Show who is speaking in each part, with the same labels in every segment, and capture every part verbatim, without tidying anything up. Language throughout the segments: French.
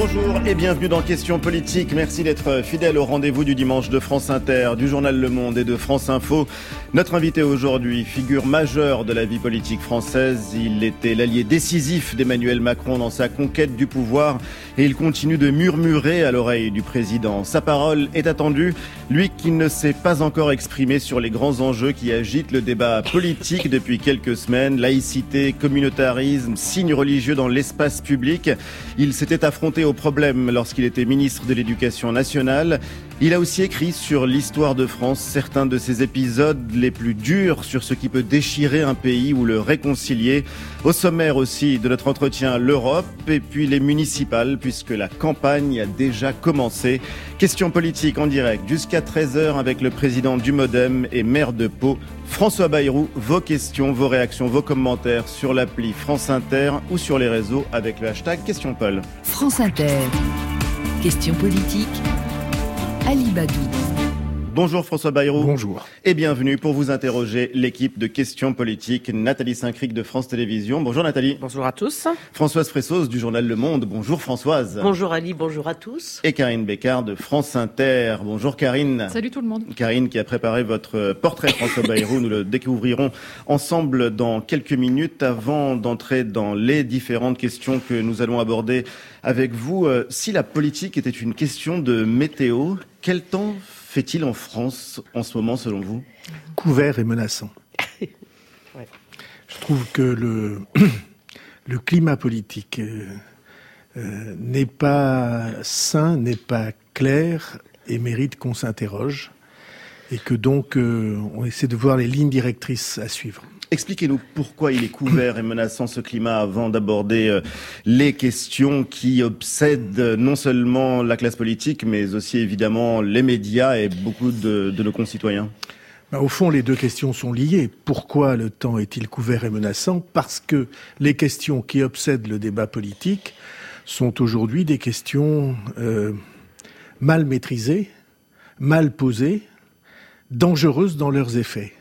Speaker 1: Bonjour et bienvenue dans Questions Politiques. Merci d'être fidèle au rendez-vous du dimanche de France Inter, du journal Le Monde et de France Info. Notre invité aujourd'hui, figure majeure de la vie politique française. Il était l'allié décisif d'Emmanuel Macron dans sa conquête du pouvoir et il continue de murmurer à l'oreille du président. Sa parole est attendue, lui qui ne s'est pas encore exprimé sur les grands enjeux qui agitent le débat politique depuis quelques semaines. Laïcité, communautarisme, signes religieux dans l'espace public. Il s'était affronté au problème lorsqu'il était ministre de l'Éducation nationale. Il a aussi écrit sur l'histoire de France, certains de ses épisodes les plus durs sur ce qui peut déchirer un pays ou le réconcilier. Au sommaire aussi de notre entretien, l'Europe et puis les municipales, puisque la campagne a déjà commencé. Questions politiques en direct jusqu'à treize heures avec le président du Modem et maire de Pau, François Bayrou. Vos questions, vos réactions, vos commentaires sur l'appli France Inter ou sur les réseaux avec le hashtag Question Paul.
Speaker 2: France Inter. Questions politiques. Ali Badou.
Speaker 1: Bonjour François Bayrou.
Speaker 3: Bonjour.
Speaker 1: Et bienvenue pour vous interroger l'équipe de Questions Politiques, Nathalie Saint-Cric de France Télévisions. Bonjour Nathalie.
Speaker 4: Bonjour à tous.
Speaker 1: Françoise Fressos du journal Le Monde. Bonjour Françoise.
Speaker 4: Bonjour Ali, bonjour à tous.
Speaker 1: Et Karine Bécard de France Inter. Bonjour Karine.
Speaker 5: Salut tout le monde.
Speaker 1: Karine qui a préparé votre portrait François Bayrou. Nous le découvrirons ensemble dans quelques minutes. Avant d'entrer dans les différentes questions que nous allons aborder avec vous, euh, si la politique était une question de météo, quel temps fait-il en France en ce moment selon vous ?
Speaker 3: Couvert et menaçant.
Speaker 4: Ouais.
Speaker 3: Je trouve que le, le climat politique euh, euh, n'est pas sain, n'est pas clair et mérite qu'on s'interroge et que donc euh, on essaie de voir les lignes directrices à suivre.
Speaker 1: Expliquez-nous pourquoi il est couvert et menaçant ce climat avant d'aborder euh, les questions qui obsèdent non seulement la classe politique mais aussi évidemment les médias et beaucoup de, de nos concitoyens.
Speaker 3: Ben, au fond, les deux questions sont liées. Pourquoi le temps est-il couvert et menaçant ? Parce que les questions qui obsèdent le débat politique sont aujourd'hui des questions euh, mal maîtrisées, mal posées, dangereuses dans leurs effets.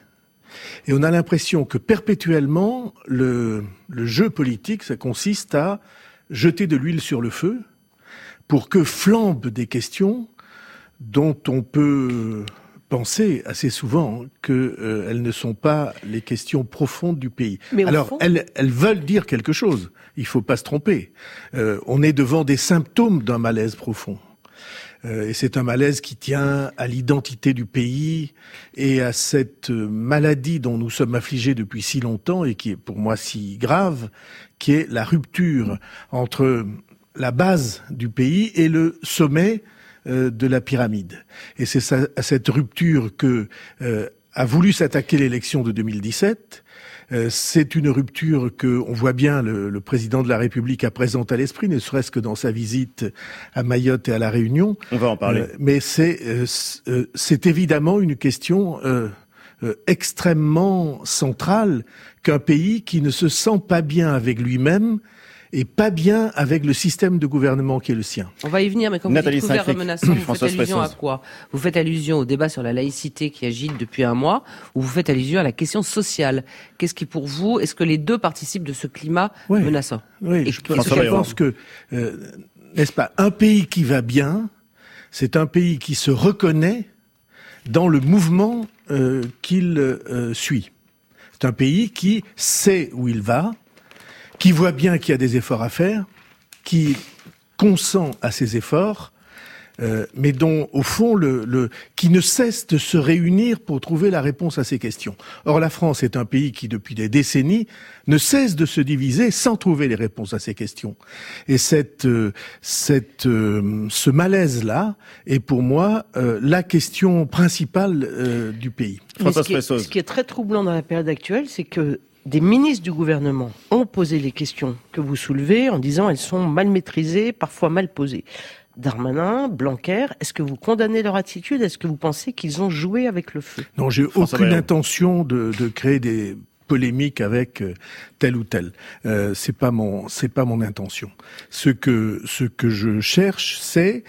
Speaker 3: Et on a l'impression que perpétuellement, le, le jeu politique, ça consiste à jeter de l'huile sur le feu pour que flambent des questions dont on peut penser assez souvent qu'elles euh, ne sont pas les questions profondes du pays.
Speaker 4: Mais
Speaker 3: Alors,
Speaker 4: fond...
Speaker 3: elles, elles veulent dire quelque chose. Il faut pas se tromper. Euh, on est devant des symptômes d'un malaise profond. Euh, et c'est un malaise qui tient à l'identité du pays et à cette maladie dont nous sommes affligés depuis si longtemps et qui est pour moi si grave, qui est la rupture entre la base du pays et le sommet euh, de la pyramide. Et c'est ça, à cette rupture que euh, a voulu s'attaquer l'élection de deux mille dix-sept. Euh, c'est une rupture que on voit bien le, le président de la République a présente à l'esprit, ne serait-ce que dans sa visite à Mayotte et à la Réunion.
Speaker 1: On va en parler.
Speaker 3: Euh, mais c'est euh, c'est évidemment une question euh, euh, extrêmement centrale qu'un pays qui ne se sent pas bien avec lui-même et pas bien avec le système de gouvernement qui est le sien.
Speaker 4: On va y venir, mais quand vous
Speaker 1: Nathalie
Speaker 4: dites couvert et menaçant, vous faites allusion
Speaker 1: Fressos.
Speaker 4: à quoi ? Vous faites allusion au débat sur la laïcité qui agite depuis un mois, ou vous faites allusion à la question sociale ? Qu'est-ce qui, pour vous, est-ce que les deux participent de ce climat
Speaker 3: Oui.
Speaker 4: menaçant ?
Speaker 3: Oui,
Speaker 4: et
Speaker 3: je,
Speaker 4: qu'est-ce
Speaker 3: je
Speaker 4: que
Speaker 3: pense que, euh, n'est-ce pas, un pays qui va bien, c'est un pays qui se reconnaît dans le mouvement euh, qu'il euh, suit. C'est un pays qui sait où il va, qui voit bien qu'il y a des efforts à faire, qui consent à ces efforts, euh, mais dont, au fond, le, le, qui ne cesse de se réunir pour trouver la réponse à ces questions. Or, la France est un pays qui, depuis des décennies, ne cesse de se diviser sans trouver les réponses à ces questions. Et cette, euh, cette, euh, ce malaise-là est, pour moi, euh, la question principale euh, du pays.
Speaker 4: Mais ce, qui est, ce qui est très troublant dans la période actuelle, c'est que des ministres du gouvernement ont posé les questions que vous soulevez en disant elles sont mal maîtrisées, parfois mal posées. Darmanin, Blanquer, est-ce que vous condamnez leur attitude ? Est-ce que vous pensez qu'ils ont joué avec le feu ?
Speaker 3: Non, j'ai aucune intention de, de créer des polémiques avec tel ou tel. Euh, c'est pas mon, c'est pas mon intention. Ce que, ce que je cherche, c'est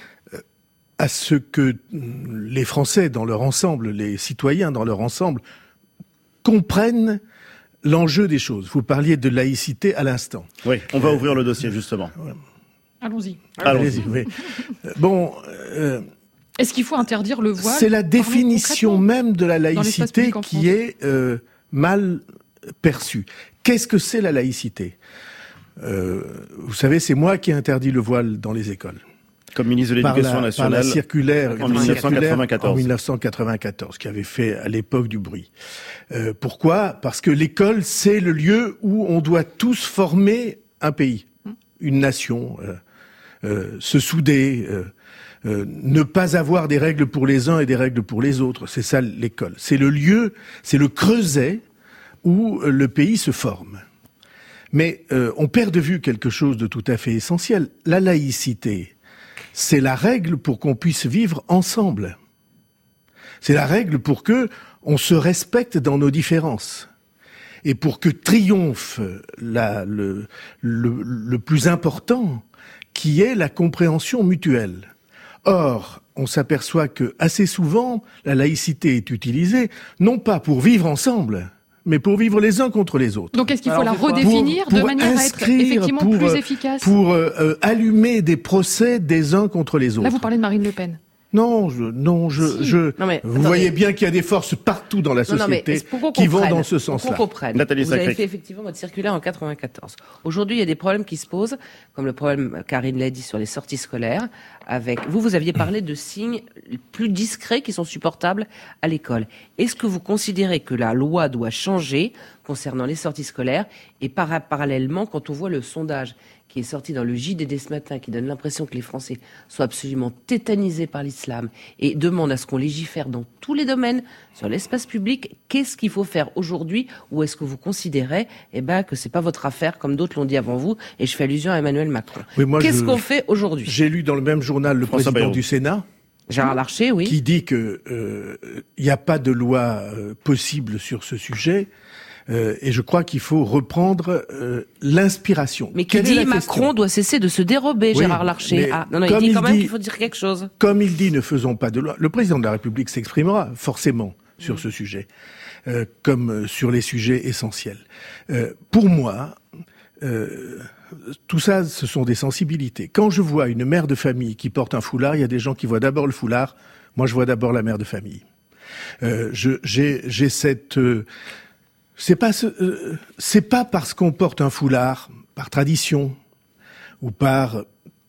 Speaker 3: à ce que les Français dans leur ensemble, les citoyens dans leur ensemble, comprennent l'enjeu des choses. Vous parliez de laïcité à l'instant.
Speaker 1: Oui, on va euh, ouvrir le dossier justement.
Speaker 5: Allons-y.
Speaker 3: Allons-y. Oui. Bon. Euh,
Speaker 5: Est-ce qu'il faut interdire le voile ?
Speaker 3: C'est la définition même de la laïcité qui est euh, mal perçue. Qu'est-ce que c'est la laïcité ? euh, Vous savez, c'est moi qui ai interdit le voile dans les écoles.
Speaker 1: Comme ministre de l'Éducation
Speaker 3: par la,
Speaker 1: nationale.
Speaker 3: Par la circulaire
Speaker 1: en dix-neuf cent quatre-vingt-quatorze.
Speaker 3: En dix-neuf cent quatre-vingt-quatorze, qui avait fait à l'époque du bruit. Euh, pourquoi ? Parce que l'école, c'est le lieu où on doit tous former un pays, une nation, euh, euh, se souder, euh, euh, ne pas avoir des règles pour les uns et des règles pour les autres. C'est ça l'école. C'est le lieu, c'est le creuset où le pays se forme. Mais euh, on perd de vue quelque chose de tout à fait essentiel. La laïcité, c'est la règle pour qu'on puisse vivre ensemble. C'est la règle pour que on se respecte dans nos différences. Et pour que triomphe la, le, le, le plus important, qui est la compréhension mutuelle. Or, on s'aperçoit que assez souvent, la laïcité est utilisée, non pas pour vivre ensemble, mais pour vivre les uns contre les autres.
Speaker 5: Donc est-ce qu'il faut Alors, la redéfinir pour, pour de manière à être effectivement
Speaker 3: pour,
Speaker 5: plus efficace
Speaker 3: Pour euh, euh, allumer des procès des uns contre les autres.
Speaker 5: Là, vous parlez de Marine Le Pen.
Speaker 3: Non, je, non, je, si. je. Non mais, vous attendez. voyez bien qu'il y a des forces partout dans la société non, non, qui vont dans ce sens-là.
Speaker 4: Pour qu'on comprenne. Nathalie Sacré. Vous avez fait effectivement votre circulaire en quatre-vingt-quatorze. Aujourd'hui, il y a des problèmes qui se posent, comme le problème, Karine l'a dit, sur les sorties scolaires. Avec vous, vous aviez parlé de signes plus discrets qui sont supportables à l'école. Est-ce que vous considérez que la loi doit changer concernant les sorties scolaires et par, parallèlement, quand on voit le sondage qui est sorti dans le J D D ce matin, qui donne l'impression que les Français sont absolument tétanisés par l'islam et demandent à ce qu'on légifère dans tous les domaines, sur l'espace public, qu'est-ce qu'il faut faire aujourd'hui, ou est-ce que vous considérez eh ben, que c'est pas votre affaire, comme d'autres l'ont dit avant vous, et je fais allusion à Emmanuel Macron.
Speaker 3: Oui, moi,
Speaker 5: qu'est-ce
Speaker 3: je,
Speaker 5: qu'on fait aujourd'hui ?
Speaker 3: J'ai lu dans le même journal le
Speaker 1: François
Speaker 3: président
Speaker 1: Bayrou.
Speaker 3: du Sénat,
Speaker 5: Gérard Larcher, oui,
Speaker 3: qui dit que euh, il n'y a pas de loi euh, possible sur ce sujet. Euh, et je crois qu'il faut reprendre euh, l'inspiration.
Speaker 4: Mais qui
Speaker 3: Quelle
Speaker 4: dit Macron doit cesser de se dérober, oui, Gérard Larcher. Ah, non, non, il dit il quand dit, même qu'il faut dire quelque chose.
Speaker 3: Comme il dit, ne faisons pas de loi. Le président de la République s'exprimera forcément sur mmh. ce sujet, euh, comme sur les sujets essentiels. Euh, pour moi, euh, tout ça, ce sont des sensibilités. Quand je vois une mère de famille qui porte un foulard, il y a des gens qui voient d'abord le foulard. Moi, je vois d'abord la mère de famille. Euh, je, j'ai, j'ai cette... Euh, C'est pas ce, euh, c'est pas parce qu'on porte un foulard par tradition ou par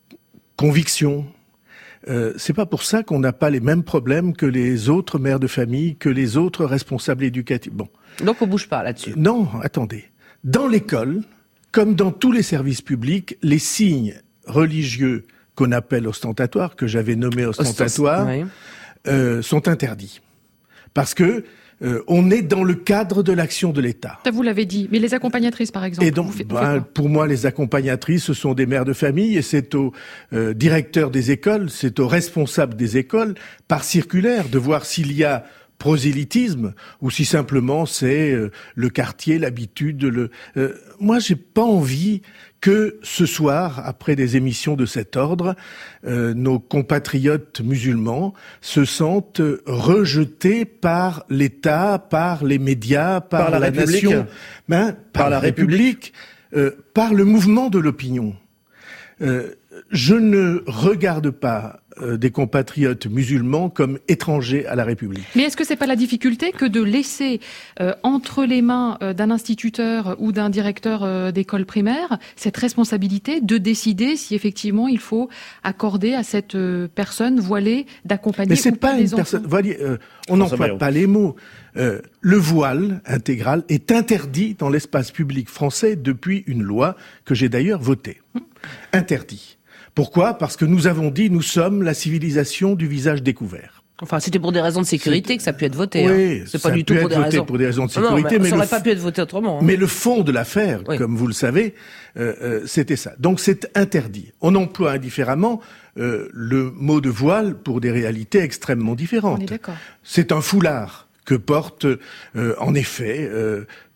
Speaker 3: conviction. Euh, c'est pas pour ça qu'on n'a pas les mêmes problèmes que les autres mères de famille, que les autres responsables éducatifs. Bon.
Speaker 4: Donc on bouge pas là-dessus.
Speaker 3: Non, attendez. Dans l'école, comme dans tous les services publics, les signes religieux qu'on appelle ostentatoires, que j'avais nommés ostentatoires, oui. euh, sont interdits. Parce que Euh, on est dans le cadre de l'action de l'État.
Speaker 5: Ça, vous l'avez dit. Mais les accompagnatrices, par exemple.
Speaker 3: Et donc,
Speaker 5: vous faites,
Speaker 3: ben,
Speaker 5: vous
Speaker 3: pour moi, les accompagnatrices, ce sont des mères de famille et c'est au euh, directeur des écoles, c'est au responsable des écoles, par circulaire, de voir s'il y a prosélytisme ou si simplement c'est euh, le quartier, l'habitude. Le. Euh, moi, j'ai pas envie que ce soir, après des émissions de cet ordre, euh, nos compatriotes musulmans se sentent rejetés par l'État, par les médias, par,
Speaker 1: par la,
Speaker 3: la nation, ben, par, par la République, République euh, par le mouvement de l'opinion. Euh, je ne regarde pas euh, des compatriotes musulmans comme étrangers à la République.
Speaker 5: Mais est-ce que c'est pas la difficulté que de laisser euh, entre les mains euh, d'un instituteur ou d'un directeur euh, d'école primaire cette responsabilité de décider si effectivement il faut accorder à cette euh, personne voilée d'accompagner
Speaker 3: Mais c'est
Speaker 5: ou
Speaker 3: pas,
Speaker 5: pas
Speaker 3: une
Speaker 5: des
Speaker 3: personne.
Speaker 5: enfants.
Speaker 3: Voyez, euh, on n'emploie pas les mots. Euh, le voile intégral est interdit dans l'espace public français depuis une loi que j'ai d'ailleurs votée. Hum. Interdit. Pourquoi ? Parce que nous avons dit, nous sommes la civilisation du visage découvert.
Speaker 4: Enfin, c'était pour des raisons de sécurité c'est... que ça a pu être voté.
Speaker 3: Oui,
Speaker 4: hein. C'est pas du tout pour des raisons.
Speaker 3: pour des raisons de sécurité.
Speaker 4: Non, non, mais, mais ça n'aurait
Speaker 3: f...
Speaker 4: pas pu être voté autrement. Hein.
Speaker 3: Mais le fond de l'affaire, oui. comme vous le savez, euh, euh, c'était ça. Donc c'est interdit. On emploie indifféremment euh, le mot de voile pour des réalités extrêmement différentes.
Speaker 5: On est d'accord.
Speaker 3: C'est un foulard que portent, euh, en effet, euh,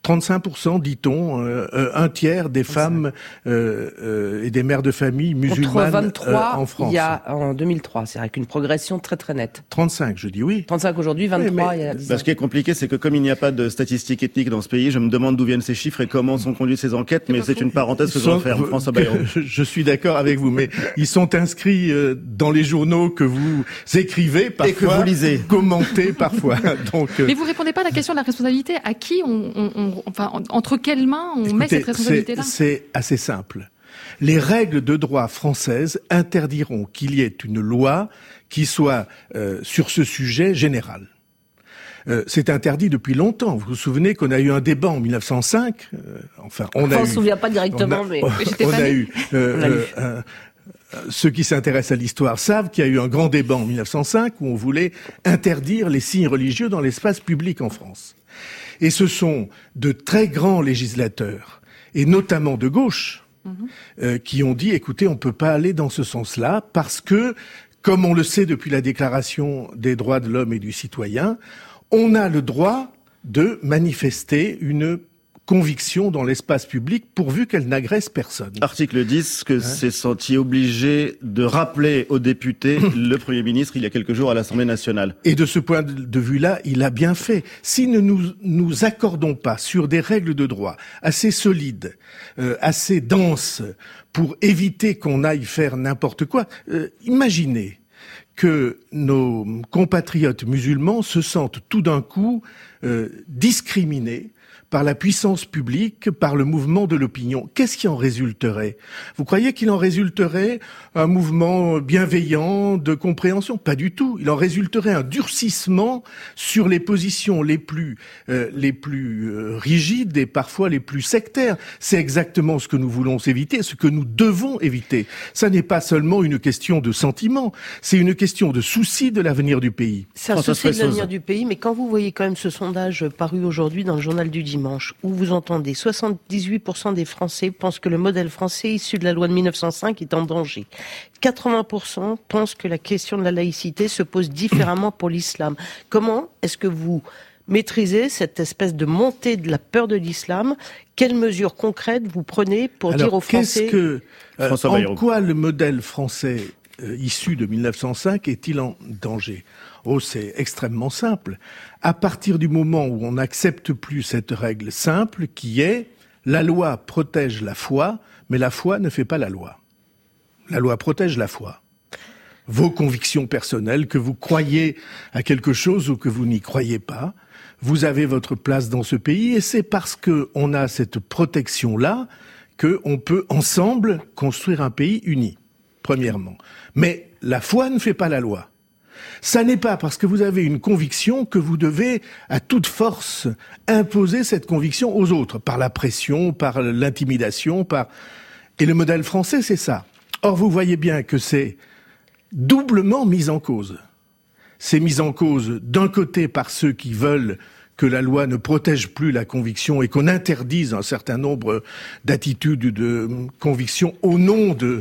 Speaker 3: trente-cinq pour cent, dit-on, euh, euh, un tiers des femmes euh, euh, et des mères de famille musulmanes
Speaker 4: vingt-trois,
Speaker 3: euh, en France.
Speaker 4: Il y a en deux mille trois, c'est avec une progression très très nette.
Speaker 3: trente-cinq, je dis oui.
Speaker 4: trente-cinq aujourd'hui, vingt-trois
Speaker 3: oui,
Speaker 4: il y a dix ans.
Speaker 1: Bah, ce qui est compliqué, c'est que comme il n'y a pas de statistiques ethniques dans ce pays, je me demande d'où viennent ces chiffres et comment sont conduites ces enquêtes, mais c'est une parenthèse que je vais faire, François Bayrou.
Speaker 3: Je suis d'accord avec vous, mais ils sont inscrits euh, dans les journaux que vous écrivez parfois,
Speaker 1: et que vous lisez,
Speaker 3: commentez parfois. Donc, euh...
Speaker 5: mais vous répondez pas à la question de la responsabilité. À qui on, on, on enfin, entre quelles mains on
Speaker 3: Écoutez,
Speaker 5: met cette responsabilité-là?
Speaker 3: c'est, c'est assez simple. Les règles de droit françaises interdiront qu'il y ait une loi qui soit euh, sur ce sujet général. Euh, c'est interdit depuis longtemps. Vous vous souvenez qu'on a eu un débat en mille neuf cent cinq. Euh, enfin, on
Speaker 4: enfin,
Speaker 3: a
Speaker 4: on
Speaker 3: eu.
Speaker 4: se souvient pas directement,
Speaker 3: on a,
Speaker 4: mais
Speaker 3: on, on a eu. Euh,
Speaker 4: on a eu.
Speaker 3: Euh, euh, ceux qui s'intéressent à l'histoire savent qu'il y a eu un grand débat en mille neuf cent cinq où on voulait interdire les signes religieux dans l'espace public en France. Et ce sont de très grands législateurs, et notamment de gauche, mmh. euh, qui ont dit, écoutez, on peut pas aller dans ce sens-là, parce que, comme on le sait depuis la Déclaration des droits de l'homme et du citoyen, on a le droit de manifester une conviction dans l'espace public pourvu qu'elle n'agresse personne.
Speaker 1: Article dix, que hein s'est senti obligé de rappeler aux députés le Premier ministre il y a quelques jours à l'Assemblée nationale.
Speaker 3: Et de ce point de vue-là, il a bien fait. Si nous nous, nous accordons pas sur des règles de droit assez solides, euh, assez denses, pour éviter qu'on aille faire n'importe quoi, euh, imaginez que nos compatriotes musulmans se sentent tout d'un coup euh, discriminés par la puissance publique, par le mouvement de l'opinion. Qu'est-ce qui en résulterait? Vous croyez qu'il en résulterait un mouvement bienveillant, de compréhension? Pas du tout. Il en résulterait un durcissement sur les positions les plus euh, les plus euh, rigides et parfois les plus sectaires. C'est exactement ce que nous voulons éviter, ce que nous devons éviter. Ça n'est pas seulement une question de sentiment, c'est une question de souci de l'avenir du pays.
Speaker 4: C'est un souci de l'avenir du pays, mais quand vous voyez quand même ce sondage paru aujourd'hui dans le journal du dimanche, où vous entendez soixante-dix-huit pour cent des Français pensent que le modèle français issu de la loi de mille neuf cent cinq est en danger. quatre-vingts pour cent pensent que la question de la laïcité se pose différemment pour l'islam. Comment est-ce que vous maîtrisez cette espèce de montée de la peur de l'islam? Quelles mesures concrètes vous prenez pour
Speaker 3: Alors,
Speaker 4: dire aux Français...
Speaker 3: Qu'est-ce que, euh, en quoi le modèle français euh, issu de mille neuf cent cinq est-il en danger? Oh, c'est extrêmement simple. À partir du moment où on n'accepte plus cette règle simple qui est la loi protège la foi, mais la foi ne fait pas la loi. La loi protège la foi. Vos convictions personnelles, que vous croyez à quelque chose ou que vous n'y croyez pas, vous avez votre place dans ce pays et c'est parce que on a cette protection-là qu'on peut ensemble construire un pays uni, premièrement. Mais la foi ne fait pas la loi. Ça n'est pas parce que vous avez une conviction que vous devez, à toute force, imposer cette conviction aux autres, par la pression, par l'intimidation, par... Et le modèle français, c'est ça. Or, vous voyez bien que c'est doublement mis en cause. C'est mis en cause, d'un côté, par ceux qui veulent que la loi ne protège plus la conviction et qu'on interdise un certain nombre d'attitudes, de convictions au nom de...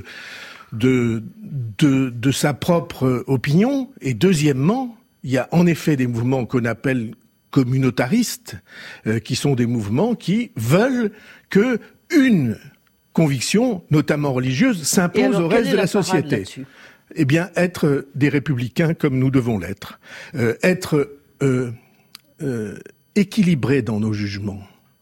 Speaker 3: De, de, de sa propre opinion. Et deuxièmement, il y a en effet des mouvements qu'on appelle communautaristes, euh, qui sont des mouvements qui veulent que une conviction, notamment religieuse, s'impose au reste de la société. Eh bien, être des républicains comme nous devons l'être, euh, être euh, euh, équilibrés dans nos jugements,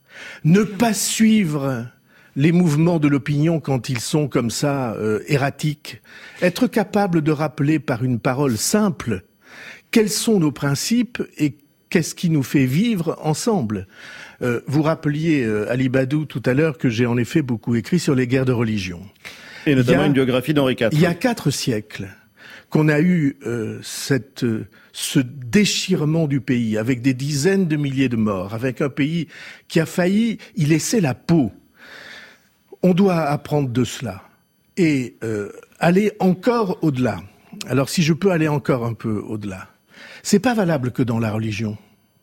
Speaker 3: ne pas suivre les mouvements de l'opinion quand ils sont comme ça euh, erratiques, être capable de rappeler par une parole simple quels sont nos principes et qu'est-ce qui nous fait vivre ensemble. Euh, vous rappeliez, euh, Ali Badou, tout à l'heure, que j'ai en effet beaucoup écrit sur les guerres de religion.
Speaker 1: Et notamment a, une biographie d'Henri quatre.
Speaker 3: Il y a quatre siècles qu'on a eu euh, cette, euh, ce déchirement du pays, avec des dizaines de milliers de morts, avec un pays qui a failli y laisser la peau. On doit apprendre de cela et euh, aller encore au-delà. Alors si je peux aller encore un peu au-delà, c'est pas valable que dans la religion.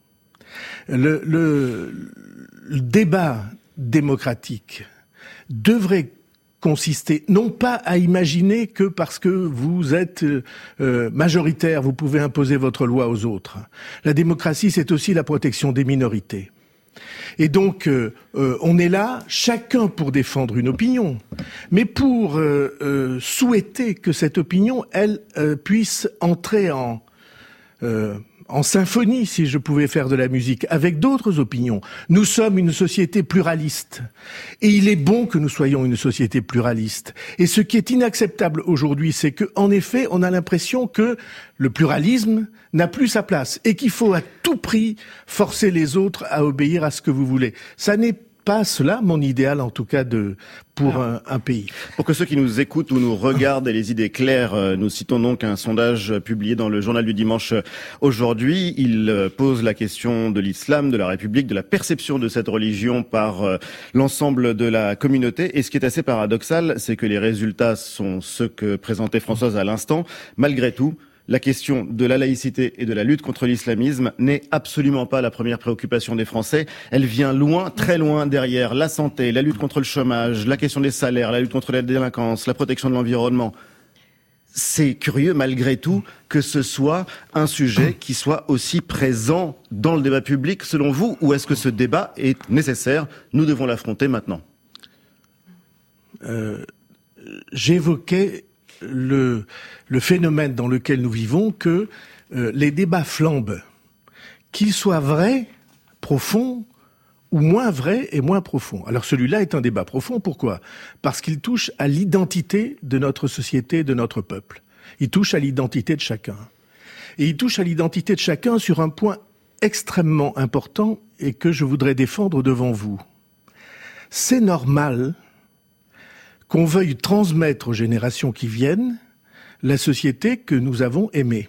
Speaker 3: Le, le, le débat démocratique devrait consister non pas à imaginer que parce que vous êtes euh, majoritaire, vous pouvez imposer votre loi aux autres. La démocratie, c'est aussi la protection des minorités. Et donc, euh, euh, on est là, chacun pour défendre une opinion, mais pour euh, euh, souhaiter que cette opinion, elle, euh, puisse entrer en... Euh, en symphonie, si je pouvais faire de la musique, avec d'autres opinions. Nous sommes une société pluraliste. Et il est bon que nous soyons une société pluraliste. Et ce qui est inacceptable aujourd'hui, c'est que, en effet, on a l'impression que le pluralisme n'a plus sa place et qu'il faut à tout prix forcer les autres à obéir à ce que vous voulez. Ça n'est pas cela, mon idéal, en tout cas, de pour un, un pays.
Speaker 1: Pour que ceux qui nous écoutent ou nous regardent aient les idées claires, nous citons donc un sondage publié dans le journal du dimanche aujourd'hui. Il pose la question de l'islam, de la République, de la perception de cette religion par l'ensemble de la communauté. Et ce qui est assez paradoxal, c'est que les résultats sont ceux que présentait Françoise à l'instant. Malgré tout, la question de la laïcité et de la lutte contre l'islamisme n'est absolument pas la première préoccupation des Français. Elle vient loin, très loin derrière la santé, la lutte contre le chômage, la question des salaires, la lutte contre la délinquance, la protection de l'environnement. C'est curieux, malgré tout, que ce soit un sujet qui soit aussi présent dans le débat public, selon vous, ou est-ce que ce débat est nécessaire ? Nous devons l'affronter maintenant.
Speaker 3: Euh, j'évoquais le, le phénomène dans lequel nous vivons, que euh, les débats flambent, qu'ils soient vrais, profonds, ou moins vrais et moins profonds. Alors celui-là est un débat profond, pourquoi ? Parce qu'il touche à l'identité de notre société, de notre peuple. Il touche à l'identité de chacun. Et il touche à l'identité de chacun sur un point extrêmement important et que je voudrais défendre devant vous. C'est normal qu'on veuille transmettre aux générations qui viennent la société que nous avons aimée.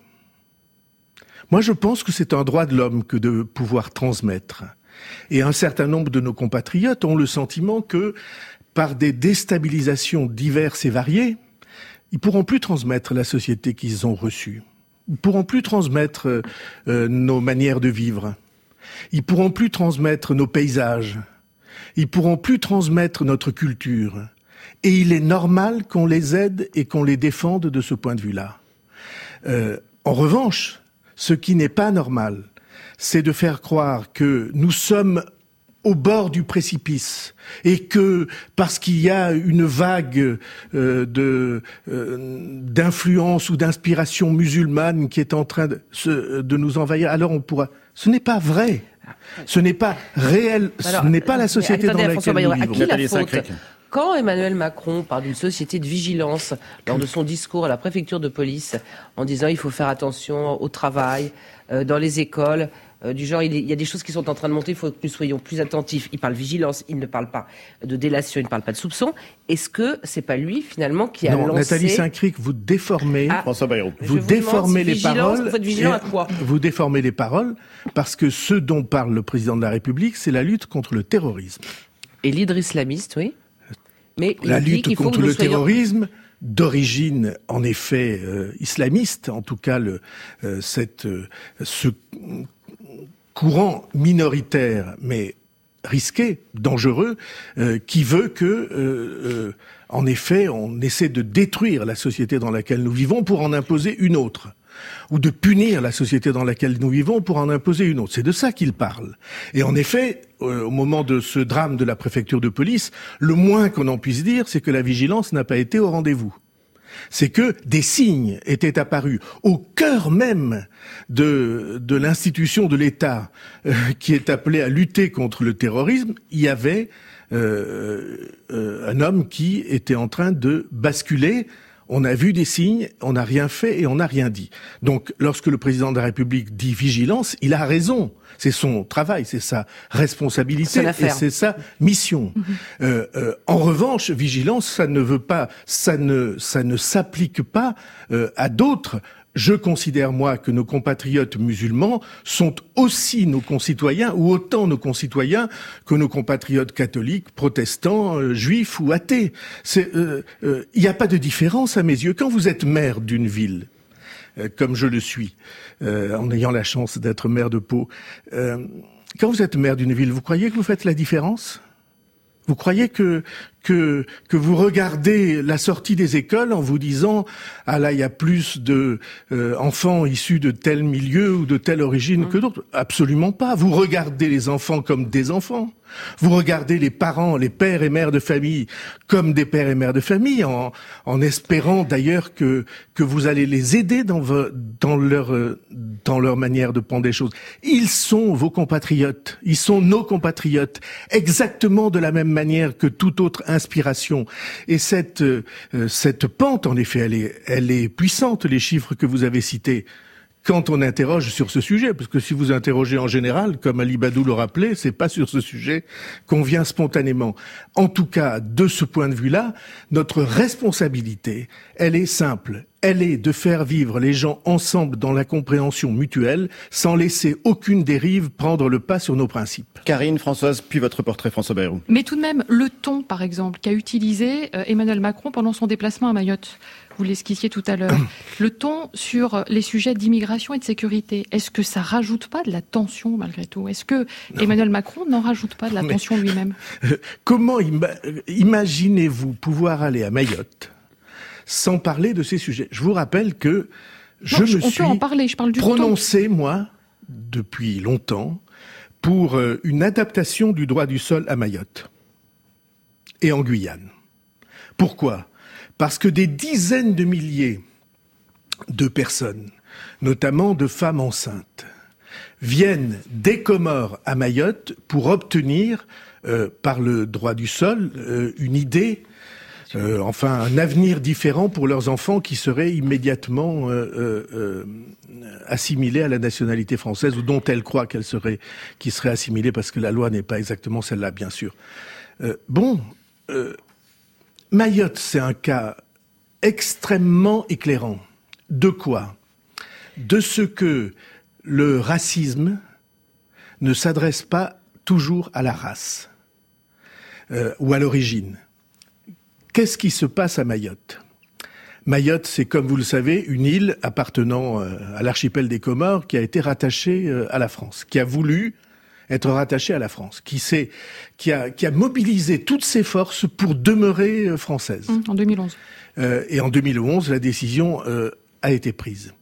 Speaker 3: Moi, je pense que c'est un droit de l'homme que de pouvoir transmettre. Et un certain nombre de nos compatriotes ont le sentiment que, par des déstabilisations diverses et variées, ils pourront plus transmettre la société qu'ils ont reçue. Ils pourront plus transmettre euh, nos manières de vivre. Ils pourront plus transmettre nos paysages. Ils pourront plus transmettre notre culture. Et il est normal qu'on les aide et qu'on les défende de ce point de vue-là. Euh, en revanche, ce qui n'est pas normal, c'est de faire croire que nous sommes au bord du précipice et que parce qu'il y a une vague euh, de euh, d'influence ou d'inspiration musulmane qui est en train de, de nous envahir, alors on pourra... Ce n'est pas vrai. Ce n'est pas réel. Alors, ce n'est pas la société dans laquelle nous vivons.
Speaker 4: Nathalie Saint-Cric. Quand Emmanuel Macron parle d'une société de vigilance lors de son discours à la préfecture de police, en disant il faut faire attention au travail, euh, dans les écoles, euh, du genre il y a des choses qui sont en train de monter, il faut que nous soyons plus attentifs. Il parle vigilance, il ne parle pas de délation, il ne parle pas de soupçon. Est-ce que c'est pas lui finalement qui a
Speaker 3: non,
Speaker 4: lancé...
Speaker 3: Nathalie Saint-Cric, vous déformez,
Speaker 4: ah,
Speaker 1: François Bayrou.
Speaker 3: vous déformez les paroles.
Speaker 4: Vous êtes vigilant à quoi ?
Speaker 3: Vous déformez les paroles parce que ce dont parle le président de la République, c'est la lutte contre le terrorisme.
Speaker 4: Et l'hydre islamiste, oui. Mais
Speaker 3: la lutte contre le
Speaker 4: soyons...
Speaker 3: terrorisme, d'origine en effet euh, islamiste, en tout cas le, euh, cette, euh, ce courant minoritaire, mais risqué, dangereux, euh, qui veut que, euh, euh, en effet, on essaie de détruire la société dans laquelle nous vivons pour en imposer une autre, ou de punir la société dans laquelle nous vivons pour en imposer une autre. C'est de ça qu'il parle. Et en effet, euh, au moment de ce drame de la préfecture de police, le moins qu'on en puisse dire, c'est que la vigilance n'a pas été au rendez-vous. C'est que des signes étaient apparus au cœur même de, de l'institution de l'État euh, qui est appelée à lutter contre le terrorisme. Il y avait euh, euh, un homme qui était en train de basculer. On a vu des signes, on n'a rien fait et on n'a rien dit. Donc, lorsque le président de la République dit vigilance, il a raison. C'est son travail, c'est sa responsabilité et c'est sa mission. Mm-hmm. Euh, euh, en revanche, vigilance, ça ne veut pas, ça ne, ça ne s'applique pas euh, à d'autres. Je considère, moi, que nos compatriotes musulmans sont aussi nos concitoyens, ou autant nos concitoyens que nos compatriotes catholiques, protestants, euh, juifs ou athées. Il euh, euh, n'y a pas de différence à mes yeux. Quand vous êtes maire d'une ville, euh, comme je le suis, euh, en ayant la chance d'être maire de Pau, euh, quand vous êtes maire d'une ville, vous croyez que vous faites la différence ? Vous croyez que que que vous regardez la sortie des écoles en vous disant ah là il y a plus de euh, enfants issus de tel milieu ou de telle origine mmh. que d'autres. Absolument pas. Vous regardez les enfants comme des enfants. Vous regardez les parents, les pères et mères de famille comme des pères et mères de famille, en, en espérant d'ailleurs que que vous allez les aider dans vo, dans leur dans leur manière de prendre les choses. Ils sont vos compatriotes, ils sont nos compatriotes, exactement de la même manière que toute autre inspiration. Et cette euh, cette pente, en effet, elle est elle est puissante. Les chiffres que vous avez cités. Quand on interroge sur ce sujet, parce que si vous interrogez en général, comme Ali Badou le rappelait, c'est pas sur ce sujet qu'on vient spontanément. En tout cas, de ce point de vue-là, notre responsabilité, elle est simple. Elle est de faire vivre les gens ensemble dans la compréhension mutuelle, sans laisser aucune dérive prendre le pas sur nos principes.
Speaker 1: Karine, Françoise, puis votre portrait, François Bayrou.
Speaker 5: Mais tout de même, le ton, par exemple, qu'a utilisé euh, Emmanuel Macron pendant son déplacement à Mayotte. Vous l'esquissiez tout à l'heure. Le ton sur les sujets d'immigration et de sécurité, est-ce que ça rajoute pas de la tension malgré tout? Est-ce que non. Emmanuel Macron n'en rajoute pas de la Mais, tension lui-même?
Speaker 3: euh, Comment ima- imaginez-vous pouvoir aller à Mayotte sans parler de ces sujets? Je vous rappelle que je non, me
Speaker 5: on
Speaker 3: suis
Speaker 5: peut en parler, je parle du
Speaker 3: prononcé, ton. moi, depuis longtemps, pour euh, une adaptation du droit du sol à Mayotte et en Guyane. Pourquoi ? Parce que des dizaines de milliers de personnes, notamment de femmes enceintes, viennent des Comores à Mayotte pour obtenir, euh, par le droit du sol, euh, une idée, euh, enfin un avenir différent pour leurs enfants qui seraient immédiatement euh, euh, assimilés à la nationalité française, ou dont elles croient qu'elles seraient, qui seraient assimilées, parce que la loi n'est pas exactement celle-là, bien sûr. Euh, bon... Euh, Mayotte, c'est un cas extrêmement éclairant. De quoi ? De ce que le racisme ne s'adresse pas toujours à la race euh, ou à l'origine. Qu'est-ce qui se passe à Mayotte ? Mayotte, c'est, comme vous le savez, une île appartenant euh, à l'archipel des Comores qui a été rattachée euh, à la France, qui a voulu être rattachée à la France, qui s'est, qui a, qui a mobilisé toutes ses forces pour demeurer euh, française.
Speaker 5: Mmh, en deux mille onze.
Speaker 3: Euh, et en deux mille onze, la décision euh, a été prise.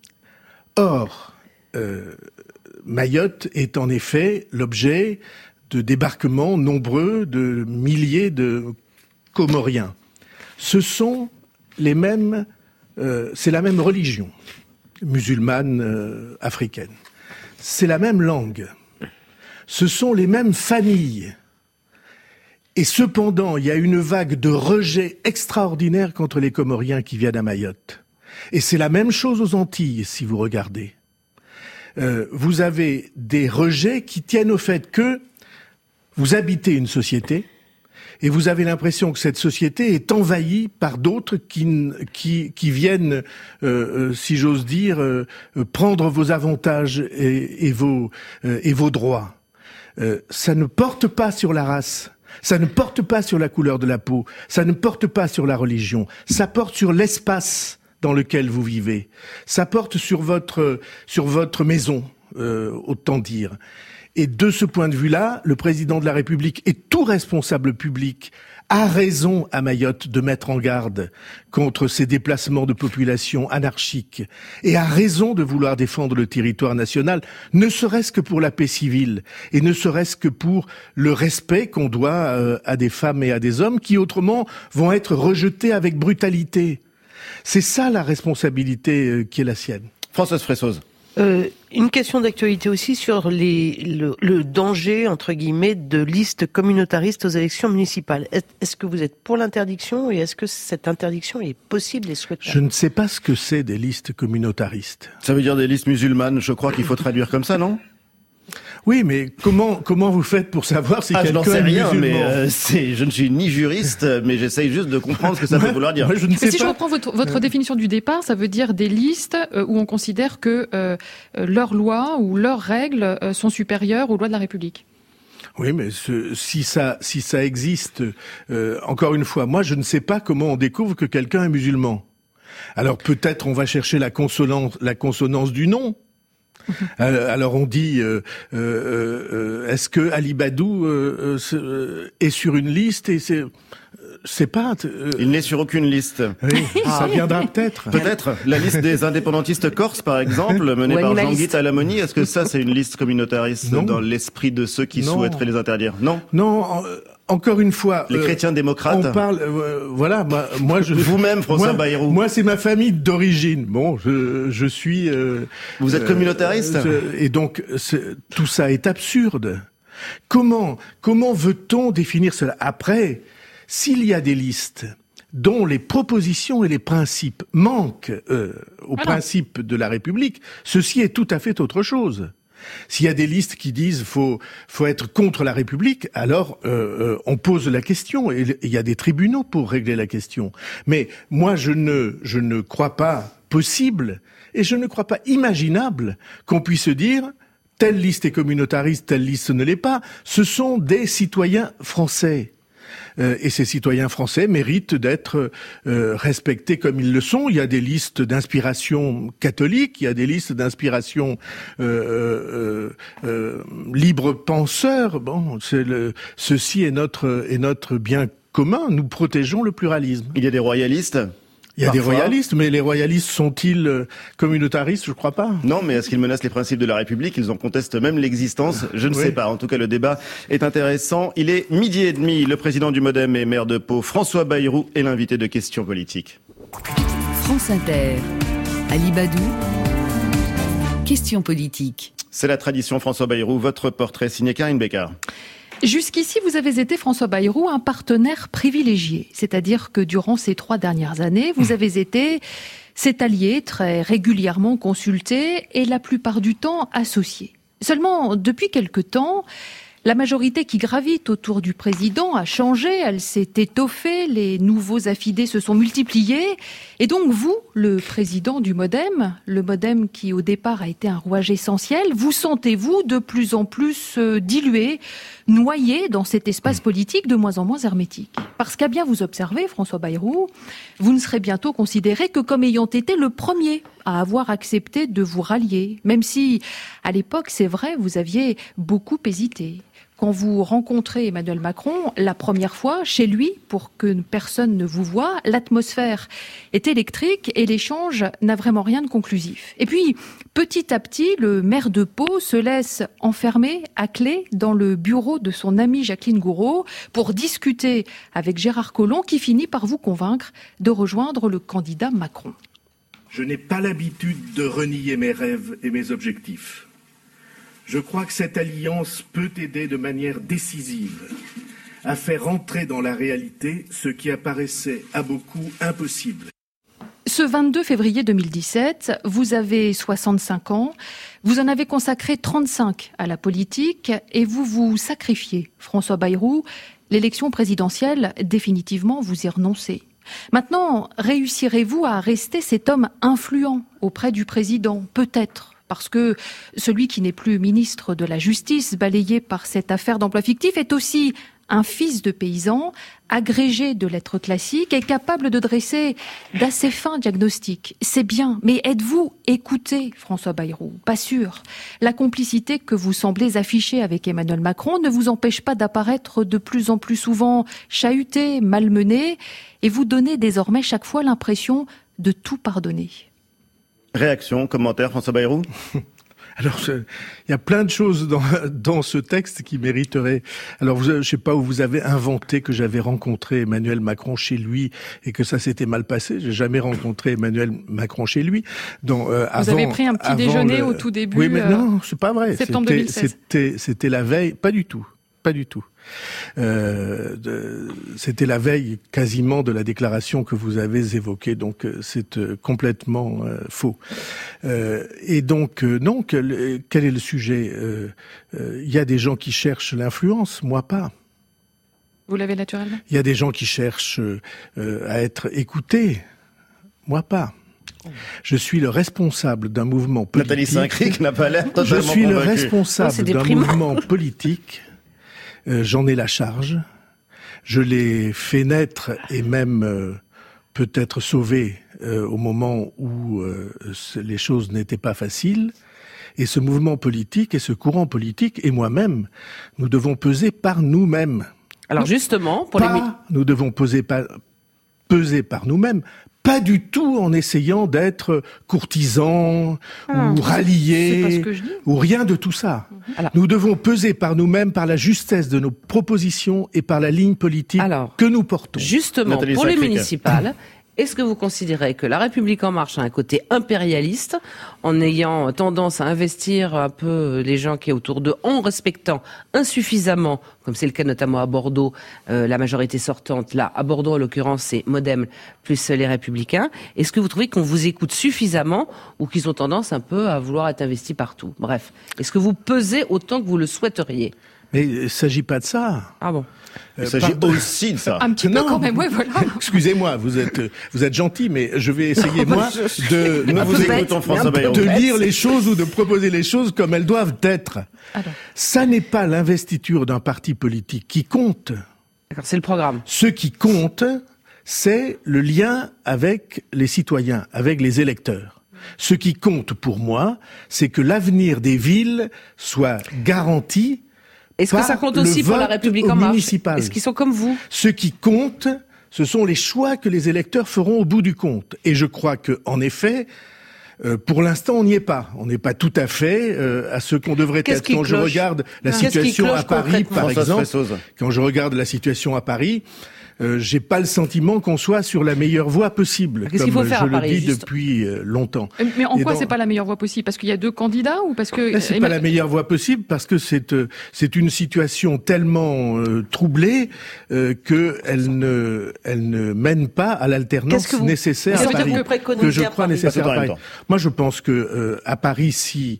Speaker 3: Or, euh, Mayotte est en effet l'objet de débarquements nombreux de milliers de Comoriens. Ce sont les mêmes, euh, c'est la même religion musulmane euh, africaine. C'est la même langue. Ce sont les mêmes familles. Et cependant, il y a une vague de rejet extraordinaire contre les Comoriens qui viennent à Mayotte. Et c'est la même chose aux Antilles, si vous regardez. Euh, vous avez des rejets qui tiennent au fait que vous habitez une société et vous avez l'impression que cette société est envahie par d'autres qui, qui, qui viennent, euh, si j'ose dire, euh, prendre vos avantages et, et, vos, euh, et vos droits. Euh, ça ne porte pas sur la race, ça ne porte pas sur la couleur de la peau, ça ne porte pas sur la religion, ça porte sur l'espace dans lequel vous vivez, ça porte sur votre, sur votre maison, euh, autant dire. Et de ce point de vue-là, le président de la République et tout responsable public a raison à Mayotte de mettre en garde contre ces déplacements de population anarchiques et a raison de vouloir défendre le territoire national, ne serait-ce que pour la paix civile et ne serait-ce que pour le respect qu'on doit euh, à des femmes et à des hommes qui autrement vont être rejetés avec brutalité. C'est ça la responsabilité euh, qui est la sienne.
Speaker 1: Françoise Fressoz.
Speaker 4: Euh, une question d'actualité aussi sur les, le, le danger, entre guillemets, de listes communautaristes aux élections municipales. Est-ce que vous êtes pour l'interdiction et est-ce que cette interdiction est possible et souhaitable ?
Speaker 3: Je ne sais pas ce que c'est des listes communautaristes.
Speaker 1: Ça veut dire des listes musulmanes, je crois qu'il faut traduire comme ça, non ?
Speaker 3: Oui, mais comment comment vous faites pour savoir si
Speaker 1: ah,
Speaker 3: quelqu'un
Speaker 1: je n'en sais
Speaker 3: est
Speaker 1: rien,
Speaker 3: musulman ?
Speaker 1: mais euh, c'est, je ne suis ni juriste, mais j'essaye juste de comprendre ce que ça
Speaker 3: moi,
Speaker 1: peut vouloir dire.
Speaker 3: Moi, je ne sais
Speaker 5: mais si
Speaker 3: pas.
Speaker 5: je reprends votre, votre euh... définition du départ, ça veut dire des listes euh, où on considère que euh, leurs lois ou leurs règles euh, sont supérieures aux lois de la République.
Speaker 3: Oui, mais ce, si ça si ça existe, euh, encore une fois, moi je ne sais pas comment on découvre que quelqu'un est musulman. Alors peut-être on va chercher la consonance la consonance du nom. Alors on dit, euh, euh, euh, est-ce que Ali Badou euh, euh, est sur une liste et c'est sais pas. Euh...
Speaker 1: Il n'est sur aucune liste.
Speaker 3: Oui,
Speaker 1: ah.
Speaker 3: Ça viendra peut-être.
Speaker 1: Peut-être. La liste des indépendantistes corses, par exemple, menée par Jean-Guy Talamoni. Est-ce que ça, c'est une liste communautariste non. dans l'esprit de ceux qui non. souhaiteraient les interdire? Non.
Speaker 3: Non. En, encore une fois.
Speaker 1: Les euh, chrétiens démocrates.
Speaker 3: On parle. Euh, voilà. Moi, moi je.
Speaker 1: Vous-même, François Bayrou.
Speaker 3: Moi, c'est ma famille d'origine. Bon, je, je suis. Euh,
Speaker 1: Vous êtes communautariste.
Speaker 3: Euh, et donc, tout ça est absurde. Comment, comment veut-on définir cela? Après, s'il y a des listes dont les propositions et les principes manquent euh, aux voilà. principes de la République, ceci est tout à fait autre chose. S'il y a des listes qui disent faut faut être contre la République, alors euh, euh, on pose la question et il y a des tribunaux pour régler la question. Mais moi, je ne je ne crois pas possible et je ne crois pas imaginable qu'on puisse dire telle liste est communautariste, telle liste ne l'est pas. Ce sont des citoyens français. Euh, et ces citoyens français méritent d'être euh, respectés comme ils le sont. Il y a des listes d'inspiration catholique, il y a des listes d'inspiration euh, euh, euh, libre penseur. Bon, c'est le, ceci est notre, est notre bien commun. Nous protégeons le pluralisme.
Speaker 1: Il y a des royalistes.
Speaker 3: Il y a
Speaker 1: Parfois.
Speaker 3: des royalistes, mais les royalistes sont-ils communautaristes? Je crois pas.
Speaker 1: Non, mais est-ce qu'ils menacent les principes de la République? Ils en contestent même l'existence? Je ne oui. sais pas. En tout cas, le débat est intéressant. Il est midi et demi. Le président du Modem et maire de Pau, François Bayrou, est l'invité de Questions politiques.
Speaker 2: France Inter. Ali Badou. Questions politiques.
Speaker 1: C'est la tradition, François Bayrou. Votre portrait signé Karine Bécard.
Speaker 5: Jusqu'ici, vous avez été, François Bayrou, un partenaire privilégié. C'est-à-dire que durant ces trois dernières années, vous avez été cet allié très régulièrement consulté et la plupart du temps associé. Seulement, depuis quelque temps, la majorité qui gravite autour du président a changé, elle s'est étoffée, les nouveaux affidés se sont multipliés. Et donc vous, le président du Modem, le Modem qui au départ a été un rouage essentiel, vous sentez-vous de plus en plus dilué, noyé dans cet espace politique de moins en moins hermétique? Parce qu'à bien vous observer, François Bayrou, vous ne serez bientôt considéré que comme ayant été le premier à avoir accepté de vous rallier, même si, à l'époque, c'est vrai, vous aviez beaucoup hésité. Quand vous rencontrez Emmanuel Macron, la première fois, chez lui, pour que personne ne vous voie, l'atmosphère est électrique et l'échange n'a vraiment rien de conclusif. Et puis, petit à petit, le maire de Pau se laisse enfermer à clé dans le bureau de son amie Jacqueline Gouraud pour discuter avec Gérard Collomb, qui finit par vous convaincre de rejoindre le candidat Macron.
Speaker 3: Je n'ai pas l'habitude de renier mes rêves et mes objectifs. Je crois que cette alliance peut aider de manière décisive à faire entrer dans la réalité ce qui apparaissait à beaucoup impossible.
Speaker 5: Ce vingt-deux février deux mille dix-sept, vous avez soixante-cinq ans, vous en avez consacré trente-cinq à la politique et vous vous sacrifiez. François Bayrou, l'élection présidentielle, définitivement, vous y renoncez. Maintenant, réussirez-vous à rester cet homme influent auprès du président? Peut-être. Parce que celui qui n'est plus ministre de la Justice, balayé par cette affaire d'emploi fictif, est aussi un fils de paysan, agrégé de lettres classiques et capable de dresser d'assez fins diagnostics. C'est bien, mais êtes-vous écouté, François Bayrou? Pas sûr. La complicité que vous semblez afficher avec Emmanuel Macron ne vous empêche pas d'apparaître de plus en plus souvent chahuté, malmené, et vous donnez désormais chaque fois l'impression de tout pardonner.
Speaker 1: Réaction, commentaire, François Bayrou?
Speaker 3: Alors, il y a plein de choses dans, dans ce texte qui mériteraient... Alors, vous, je ne sais pas où vous avez inventé que j'avais rencontré Emmanuel Macron chez lui et que ça s'était mal passé. J'ai jamais rencontré Emmanuel Macron chez lui. Donc, euh,
Speaker 5: vous
Speaker 3: avant,
Speaker 5: avez pris un petit déjeuner le... au tout début.
Speaker 3: Oui, mais non, c'est pas vrai.
Speaker 5: Septembre deux mille seize.
Speaker 3: C'était, c'était la veille, pas du tout. Pas du tout. Euh, de, c'était la veille quasiment de la déclaration que vous avez évoquée, donc euh, c'est euh, complètement euh, faux. Euh, et donc euh, non, quel, quel est le sujet? euh, euh, Il y a des gens qui cherchent l'influence, moi pas.
Speaker 5: Vous l'avez naturellement?
Speaker 3: Il y a des gens qui cherchent euh, à être écoutés, moi pas. Je suis le responsable d'un mouvement politique.
Speaker 1: Nathalie Saint-Cric n'a pas l'air totalement
Speaker 3: Je suis
Speaker 1: convaincue.
Speaker 3: le responsable
Speaker 5: oh,
Speaker 3: d'un mouvement politique. Euh, j'en ai la charge. Je l'ai fait naître et même euh, peut-être sauvé euh, au moment où euh, les choses n'étaient pas faciles. Et ce mouvement politique et ce courant politique et moi-même, nous devons peser par nous-mêmes.
Speaker 6: Alors justement, pour
Speaker 3: pas,
Speaker 6: les...
Speaker 3: nous devons peser, pas, peser par nous-mêmes, pas du tout en essayant d'être courtisans
Speaker 5: ah,
Speaker 3: ou ralliés, ou rien de tout ça.
Speaker 6: Alors,
Speaker 3: nous devons peser par nous-mêmes, par la justesse de nos propositions et par la ligne politique
Speaker 6: alors,
Speaker 3: que nous portons.
Speaker 6: Justement,
Speaker 1: Nathalie
Speaker 6: pour les
Speaker 1: Sacré.
Speaker 6: municipales, est-ce que vous considérez que La République En Marche a un côté impérialiste, en ayant tendance à investir un peu les gens qui est autour d'eux, en respectant insuffisamment, comme c'est le cas notamment à Bordeaux, euh, la majorité sortante, là, à Bordeaux en l'occurrence, c'est Modem plus les Républicains. Est-ce que vous trouvez qu'on vous écoute suffisamment ou qu'ils ont tendance un peu à vouloir être investis partout? Bref, est-ce que vous pesez autant que vous le souhaiteriez?
Speaker 3: Mais il ne s'agit pas de ça.
Speaker 6: Ah bon?
Speaker 1: Il s'agit aussi de ça.
Speaker 5: Un petit peu
Speaker 3: Non.
Speaker 5: quand même, oui, voilà.
Speaker 3: Excusez-moi, vous êtes vous êtes gentil, mais je vais essayer moi de
Speaker 1: Nous vous
Speaker 3: de-
Speaker 1: écoutons, François Bayrou.
Speaker 3: de lire les choses ou de proposer les choses comme elles doivent être.
Speaker 5: Alors.
Speaker 3: Ça n'est pas l'investiture d'un parti politique qui compte.
Speaker 6: D'accord, c'est le programme.
Speaker 3: Ce qui compte, c'est le lien avec les citoyens, avec les électeurs. Ce qui compte pour moi, c'est que l'avenir des villes soit garanti.
Speaker 6: Est-ce que
Speaker 3: par
Speaker 6: ça compte
Speaker 3: le
Speaker 6: aussi pour La
Speaker 3: vote
Speaker 6: République
Speaker 3: au
Speaker 6: En Marche?
Speaker 3: municipal.
Speaker 6: Est-ce qu'ils sont comme vous?
Speaker 3: Ce qui compte, ce sont les choix que les électeurs feront au bout du compte. Et je crois que, en effet, euh, pour l'instant, on n'y est pas. On n'est pas tout à fait euh, à ce qu'on devrait
Speaker 4: Qu'est-ce
Speaker 3: être.
Speaker 4: qui
Speaker 3: Quand je
Speaker 4: cloche
Speaker 3: regarde la
Speaker 4: Qu'est-ce qui
Speaker 3: situation
Speaker 4: cloche
Speaker 3: à Paris,
Speaker 4: concrètement
Speaker 3: par
Speaker 1: Françoise
Speaker 3: exemple,
Speaker 1: Fressoz.
Speaker 3: quand je regarde la situation à Paris, euh, j'ai pas le sentiment qu'on soit sur la meilleure voie possible,
Speaker 6: Qu'est-ce
Speaker 3: comme
Speaker 6: qu'il faut faire
Speaker 3: je
Speaker 6: à
Speaker 3: le
Speaker 6: Paris,
Speaker 3: dis
Speaker 6: juste
Speaker 3: depuis euh, longtemps.
Speaker 5: Mais en
Speaker 3: Et
Speaker 5: quoi
Speaker 3: dans-
Speaker 5: c'est pas la meilleure voie possible? Parce qu'il y a deux candidats ou parce que...
Speaker 3: Là, c'est pas la meilleure voie possible parce que c'est euh, c'est une situation tellement euh, troublée euh, que elle ne elle ne mène pas à l'alternance
Speaker 4: Qu'est-ce que vous-
Speaker 3: nécessaire
Speaker 4: qu'est-ce
Speaker 3: à
Speaker 4: que
Speaker 3: Paris,
Speaker 4: vous préconisez
Speaker 3: que je
Speaker 4: à
Speaker 3: crois
Speaker 4: Paris
Speaker 3: nécessaire
Speaker 1: Pas
Speaker 3: à
Speaker 1: tout en même
Speaker 3: Paris.
Speaker 1: temps.
Speaker 3: Moi, je pense que euh, à Paris, si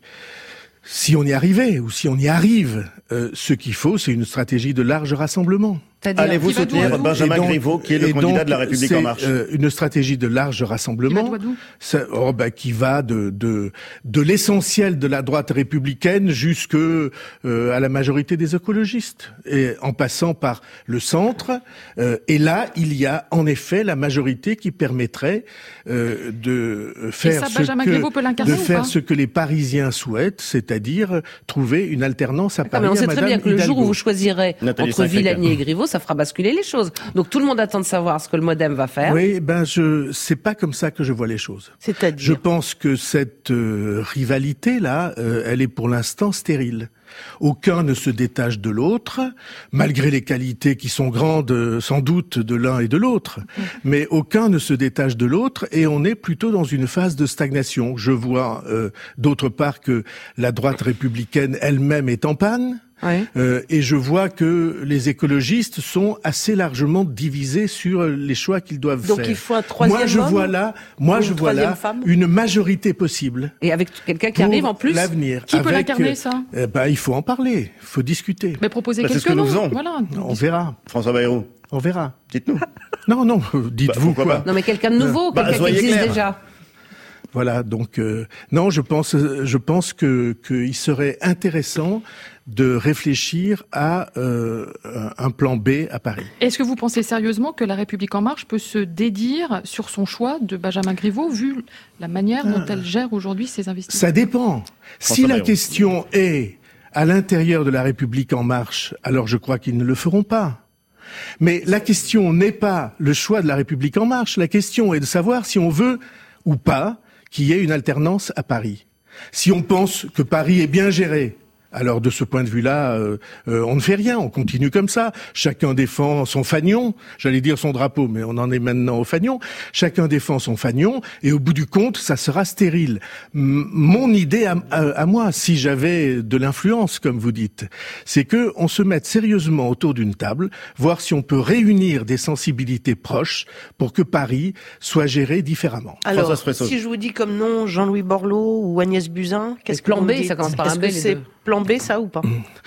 Speaker 3: si on y arrivait ou si on y arrive, euh, ce qu'il faut, c'est une stratégie de large rassemblement.
Speaker 6: C'est-à-dire,
Speaker 1: Allez-vous
Speaker 5: Qui va
Speaker 1: soutenir
Speaker 5: d'où à d'où
Speaker 1: Benjamin
Speaker 3: Et donc-
Speaker 1: Griveaux, qui est le
Speaker 3: et
Speaker 1: candidat
Speaker 3: donc,
Speaker 1: de La République
Speaker 3: c'est,
Speaker 1: En Marche?
Speaker 3: euh, une stratégie de large
Speaker 5: Qui va
Speaker 3: rassemblement.
Speaker 5: d'où à d'où
Speaker 3: Ça, oh, bah, qui va de de de l'essentiel de la droite républicaine jusque euh, à la majorité des écologistes, et en passant par le centre. Euh, et là, il y a en effet la majorité qui permettrait euh, de faire
Speaker 5: ça,
Speaker 3: ce
Speaker 5: Benjamin
Speaker 3: que
Speaker 5: Griveaux peut l'incarner
Speaker 3: de
Speaker 5: ou
Speaker 3: faire
Speaker 5: pas
Speaker 3: ce que les Parisiens souhaitent, c'est-à-dire trouver une alternance à
Speaker 6: Ah,
Speaker 3: Paris.
Speaker 6: mais on
Speaker 3: à
Speaker 6: sait très
Speaker 3: Madame
Speaker 6: bien que le jour où
Speaker 3: Hidalgo.
Speaker 6: vous choisirez
Speaker 1: Nathalie
Speaker 6: entre
Speaker 1: Sacré.
Speaker 6: Villani et Griveaux, ça fera basculer les choses. Donc tout le monde attend de savoir ce que le Modem va faire.
Speaker 3: Oui, ben je c'est pas comme ça que je vois les choses. Je
Speaker 4: C'est-à-dire
Speaker 3: pense que cette euh, rivalité-là, euh, elle est pour l'instant stérile. Aucun ne se détache de l'autre, malgré les qualités qui sont grandes euh, sans doute de l'un et de l'autre. Mais aucun ne se détache de l'autre et on est plutôt dans une phase de stagnation. Je vois euh, d'autre part que la droite républicaine elle-même est en panne.
Speaker 6: Oui.
Speaker 3: Euh, et je vois que les écologistes sont assez largement divisés sur les choix qu'ils doivent
Speaker 4: Donc
Speaker 3: faire.
Speaker 4: il faut un troisième
Speaker 3: Moi, je
Speaker 4: homme
Speaker 3: vois là, moi,
Speaker 4: ou
Speaker 3: je
Speaker 4: une
Speaker 3: vois là
Speaker 4: troisième femme
Speaker 3: une majorité possible.
Speaker 6: Et avec quelqu'un qui
Speaker 3: pour
Speaker 6: arrive en plus.
Speaker 3: l'avenir.
Speaker 5: Qui peut
Speaker 3: Avec,
Speaker 5: l'incarner,
Speaker 3: euh,
Speaker 5: ça
Speaker 3: eh ben, il faut en parler, il faut discuter.
Speaker 5: Mais proposer
Speaker 1: Bah, c'est
Speaker 5: quelques
Speaker 1: ce que nous
Speaker 5: noms.
Speaker 1: faisons.
Speaker 5: Voilà.
Speaker 3: On verra,
Speaker 1: François Bayrou,
Speaker 3: on verra.
Speaker 1: dites-nous.
Speaker 3: Non, non, dites-vous
Speaker 1: pourquoi
Speaker 3: quoi.
Speaker 1: pas.
Speaker 6: Non mais quelqu'un de nouveau,
Speaker 1: Bah,
Speaker 6: quelqu'un qui
Speaker 1: soyez
Speaker 6: existe
Speaker 1: clair.
Speaker 6: déjà.
Speaker 3: Voilà, donc euh, non, je pense, je pense que qu'il serait intéressant de réfléchir à euh, un plan B à Paris.
Speaker 5: Est-ce que vous pensez sérieusement que La République En Marche peut se dédire sur son choix de Benjamin Griveaux, vu la manière dont elle gère aujourd'hui ses investissements?
Speaker 3: Ça dépend. Si
Speaker 1: François
Speaker 3: la
Speaker 1: Bayrou.
Speaker 3: question est à l'intérieur de la République En Marche, alors je crois qu'ils ne le feront pas. Mais la question n'est pas le choix de la République En Marche. La question est de savoir si on veut ou pas qu'il y ait une alternance à Paris. Si on pense que Paris est bien géré, alors de ce point de vue-là, euh, euh, on ne fait rien, on continue comme ça. Chacun défend son fanion, j'allais dire son drapeau, mais on en est maintenant au fanion. Chacun défend son fanion, et au bout du compte, ça sera stérile. M- mon idée à, à, à moi, si j'avais de l'influence, comme vous dites, c'est que on se mette sérieusement autour d'une table, voir si on peut réunir des sensibilités proches pour que Paris soit géré différemment.
Speaker 4: Alors,
Speaker 1: Françoise Fressoz.
Speaker 4: si je vous dis comme nom Jean-Louis Borloo ou Agnès Buzyn, qu'est-ce que
Speaker 6: plan
Speaker 4: vous me
Speaker 6: B,
Speaker 4: dites?
Speaker 6: ça commence par un
Speaker 4: Est-ce
Speaker 6: B,
Speaker 4: que
Speaker 6: les
Speaker 4: c'est
Speaker 6: deux.
Speaker 4: plan B, ça ou pas?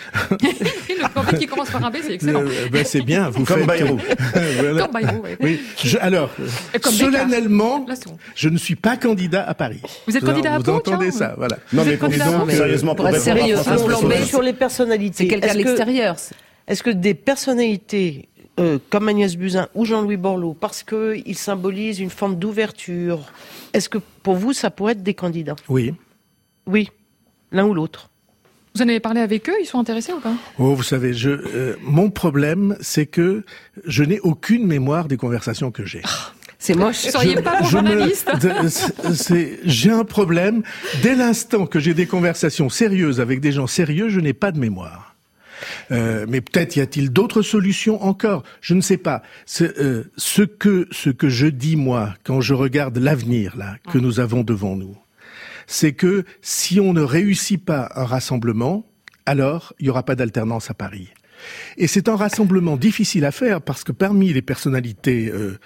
Speaker 5: Et le plan B qui commence par un B, c'est excellent.
Speaker 3: Le- ben, c'est bien, vous
Speaker 1: Comme
Speaker 3: faites...
Speaker 1: Bayrou.
Speaker 3: Voilà.
Speaker 5: Comme Bayrou, oui.
Speaker 3: Oui. Je- alors,
Speaker 5: Et comme Descartes.
Speaker 3: solennellement,
Speaker 5: Là, c'est bon.
Speaker 3: je ne suis pas candidat à Paris.
Speaker 5: Vous êtes candidat à
Speaker 3: Vous
Speaker 5: Pau,
Speaker 3: entendez
Speaker 5: tiens
Speaker 3: ça, voilà.
Speaker 1: Non,
Speaker 5: Vous
Speaker 1: mais
Speaker 5: êtes candidat
Speaker 1: donc,
Speaker 5: à Pau.
Speaker 1: sérieusement,
Speaker 6: Pour être
Speaker 1: répondre à
Speaker 6: sérieux,
Speaker 1: François
Speaker 6: un plan
Speaker 1: Fressoz.
Speaker 6: B.
Speaker 4: Sur les personnalités,
Speaker 6: C'est quelqu'un
Speaker 4: est-ce
Speaker 6: de
Speaker 4: que-
Speaker 6: l'extérieur.
Speaker 4: Est-ce que des personnalités euh, comme Agnès Buzyn ou Jean-Louis Borloo, parce qu'ils symbolisent une forme d'ouverture, est-ce que pour vous, ça pourrait être des candidats?
Speaker 3: Oui.
Speaker 4: Oui, l'un ou l'autre.
Speaker 5: Vous en avez parlé avec eux, ils sont intéressés ou pas?
Speaker 3: Oh, vous savez, je, euh, mon problème, c'est que je n'ai aucune mémoire des conversations que j'ai.
Speaker 6: C'est moche.
Speaker 5: Vous seriez pas bon
Speaker 3: Je me-
Speaker 5: journaliste.
Speaker 3: c'est- c'est- J'ai un problème. Dès l'instant que j'ai des conversations sérieuses avec des gens sérieux, je n'ai pas de mémoire. Euh, mais peut-être y a-t-il d'autres solutions encore. Je ne sais pas. C'est, euh, ce que ce que je dis moi quand je regarde l'avenir là que nous avons devant nous, c'est que si on ne réussit pas un rassemblement, alors il y aura pas d'alternance à Paris. Et c'est un rassemblement difficile à faire parce que parmi les personnalités euh,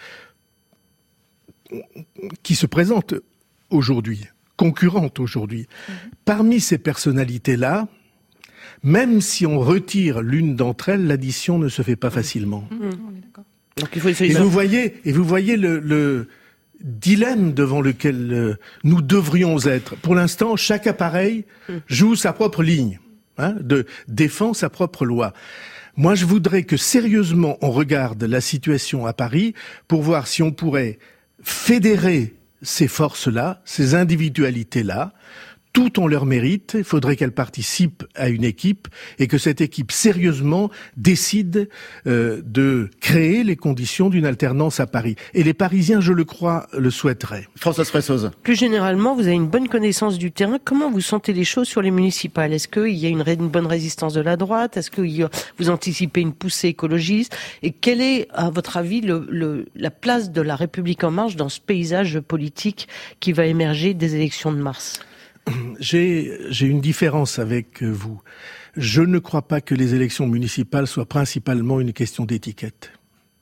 Speaker 3: qui se présentent aujourd'hui, concurrentes aujourd'hui, mmh. parmi ces personnalités-là, même si on retire l'une d'entre elles, l'addition ne se fait pas facilement.
Speaker 5: Mmh. Mmh. On est d'accord.
Speaker 6: Donc il faut une
Speaker 3: Et
Speaker 6: solution.
Speaker 3: vous voyez, et vous voyez le, le dilemme devant lequel euh, nous devrions être. Pour l'instant, chaque appareil joue sa propre ligne, hein, de défend sa propre loi. Moi, je voudrais que sérieusement on regarde la situation à Paris pour voir si on pourrait fédérer ces forces-là, ces individualités-là. Toutes ont leur mérite, il faudrait qu'elles participent à une équipe et que cette équipe sérieusement décide euh, de créer les conditions d'une alternance à Paris. Et les Parisiens, je le crois, le souhaiteraient.
Speaker 1: Françoise Fressoz.
Speaker 4: Plus généralement, vous avez une bonne connaissance du terrain. Comment vous sentez les choses sur les municipales? Est-ce qu'il y a une, ré- une bonne résistance de la droite? Est-ce que y a, vous anticipez une poussée écologiste? Et quelle est, à votre avis, le, le, la place de La République En Marche dans ce paysage politique qui va émerger des élections de mars?
Speaker 3: J'ai, j'ai une différence avec vous. Je ne crois pas que les élections municipales soient principalement une question d'étiquette.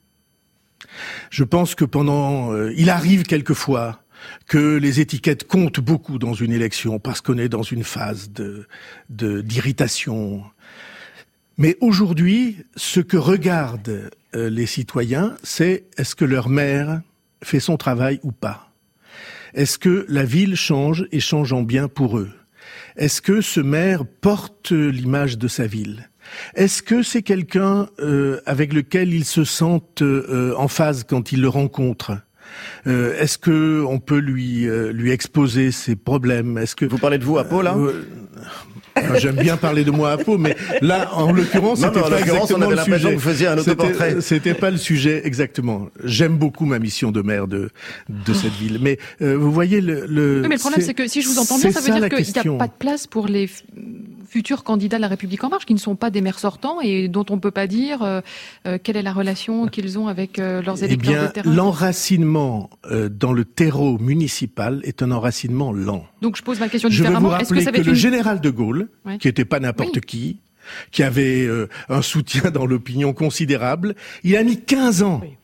Speaker 3: Je pense que pendant, euh, il arrive quelquefois que les étiquettes comptent beaucoup dans une élection parce qu'on est dans une phase de, de, d'irritation. Mais aujourd'hui, ce que regardent euh, les citoyens, c'est est-ce que leur maire fait son travail ou pas? Est-ce que la ville change et change en bien pour eux? Est-ce que ce maire porte l'image de sa ville? Est-ce que c'est quelqu'un euh, avec lequel ils se sentent euh, en phase quand ils le rencontrent? Euh, est-ce que on peut lui euh, lui exposer ses problèmes? Est-ce que
Speaker 1: Vous parlez de vous à Pau, là
Speaker 3: euh, euh, J'aime bien parler de moi à Pau, mais là, en l'occurrence,
Speaker 1: Non,
Speaker 3: c'était
Speaker 1: mais en
Speaker 3: pas
Speaker 1: l'occurrence, on
Speaker 3: exactement
Speaker 1: avait
Speaker 3: le
Speaker 1: l'impression
Speaker 3: sujet.
Speaker 1: que vous faisiez un autoportrait.
Speaker 3: C'était, c'était pas le sujet exactement. J'aime beaucoup ma mission de maire de de cette ville, mais euh, vous voyez le. le
Speaker 5: Oui, mais le problème, c'est, c'est que si je vous entends bien, ça veut
Speaker 3: ça,
Speaker 5: dire qu'il n'y
Speaker 3: question.
Speaker 5: a pas de place pour les f- futurs candidats de La République En Marche qui ne sont pas des maires sortants et dont on ne peut pas dire euh, euh, quelle est la relation qu'ils ont avec euh, leurs
Speaker 3: Eh
Speaker 5: électeurs
Speaker 3: bien,
Speaker 5: de terrain.
Speaker 3: l'enracinement euh, dans le terreau municipal est un enracinement lent.
Speaker 5: Donc je pose ma question
Speaker 3: Je veux vous
Speaker 5: différemment. Est-ce que
Speaker 3: rappeler
Speaker 5: ça
Speaker 3: que,
Speaker 5: va être
Speaker 3: le
Speaker 5: une...
Speaker 3: général de Gaulle,
Speaker 5: Ouais.
Speaker 3: qui n'était pas n'importe
Speaker 5: Oui.
Speaker 3: qui, qui avait euh, un soutien dans l'opinion considérable, il a mis quinze ans
Speaker 4: Oui.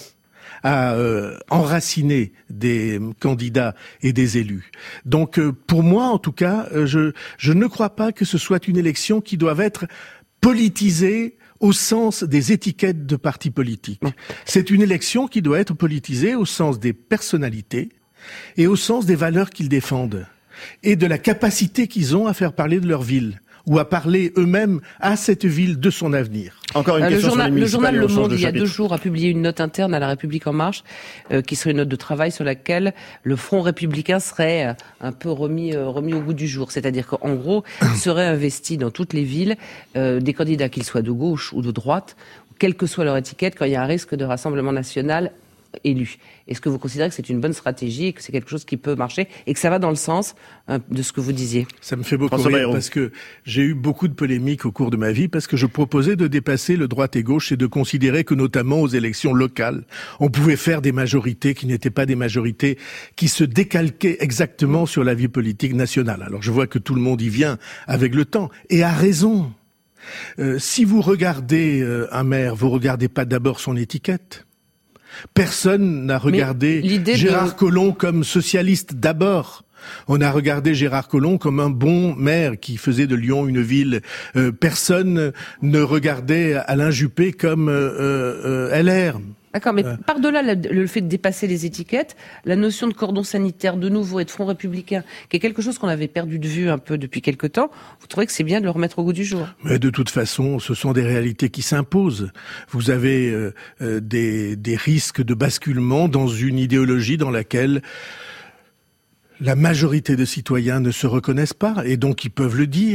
Speaker 3: à euh, enraciner des candidats et des élus. Donc euh, pour moi, en tout cas, euh, je, je ne crois pas que ce soit une élection qui doive être politisée au sens des étiquettes de partis politiques. C'est une élection qui doit être politisée au sens des personnalités et au sens des valeurs qu'ils défendent et de la capacité qu'ils ont à faire parler de leur ville ou à parler eux-mêmes à cette ville de son avenir.
Speaker 1: Encore une
Speaker 6: Euh, le
Speaker 1: question
Speaker 6: journal,
Speaker 1: sur les
Speaker 6: le journal
Speaker 1: municipales et
Speaker 6: Le
Speaker 1: on change
Speaker 6: Monde,
Speaker 1: de
Speaker 6: il y a
Speaker 1: chapitre.
Speaker 6: deux jours, a publié une note interne à La République En Marche, euh, qui serait une note de travail sur laquelle le Front républicain serait euh, un peu remis, euh, remis au goût du jour. C'est-à-dire qu'en gros, il serait investi dans toutes les villes euh, des candidats, qu'ils soient de gauche ou de droite, quelle que soit leur étiquette, quand il y a un risque de rassemblement national élu. Est-ce que vous considérez que c'est une bonne stratégie et que c'est quelque chose qui peut marcher et que ça va dans le sens hein, de ce que vous disiez?
Speaker 3: Ça me fait beaucoup
Speaker 1: François
Speaker 3: rire
Speaker 1: Bayrou.
Speaker 3: parce que j'ai eu beaucoup de polémiques au cours de ma vie parce que je proposais de dépasser le droite et gauche et de considérer que notamment aux élections locales, on pouvait faire des majorités qui n'étaient pas des majorités qui se décalquaient exactement sur la vie politique nationale. Alors je vois que tout le monde y vient avec le temps et a raison. Euh, si vous regardez euh, un maire, vous regardez pas d'abord son étiquette. Personne n'a regardé
Speaker 6: l'idée de-
Speaker 3: Gérard Collomb comme socialiste d'abord. On a regardé Gérard Collomb comme un bon maire qui faisait de Lyon une ville. Euh, personne ne regardait Alain Juppé comme euh, euh, L R.
Speaker 6: D'accord, mais
Speaker 3: Euh.
Speaker 6: par-delà la- le fait de dépasser les étiquettes, la notion de cordon sanitaire de nouveau et de front républicain, qui est quelque chose qu'on avait perdu de vue un peu depuis quelque temps, vous trouvez que c'est bien de le remettre au goût du jour?
Speaker 3: Mais de toute façon, ce sont des réalités qui s'imposent. Vous avez euh, euh, des, des risques de basculement dans une idéologie dans laquelle la majorité de citoyens ne se reconnaissent pas, et donc ils peuvent le dire.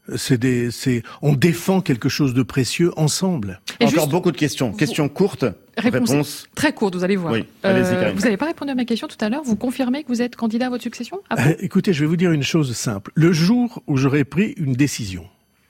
Speaker 3: C'est des, c'est, on défend quelque chose de précieux ensemble.
Speaker 1: Et Encore juste, beaucoup de questions. Vous... Questions courtes,
Speaker 5: réponse,
Speaker 1: réponse
Speaker 5: très courte, vous allez voir.
Speaker 1: Oui, allez-y, euh,
Speaker 5: vous n'avez pas répondu à ma question tout à l'heure. Vous confirmez que vous êtes candidat à votre succession
Speaker 3: euh, Écoutez, je vais vous dire une chose simple. Le jour où j'aurai pris une décision,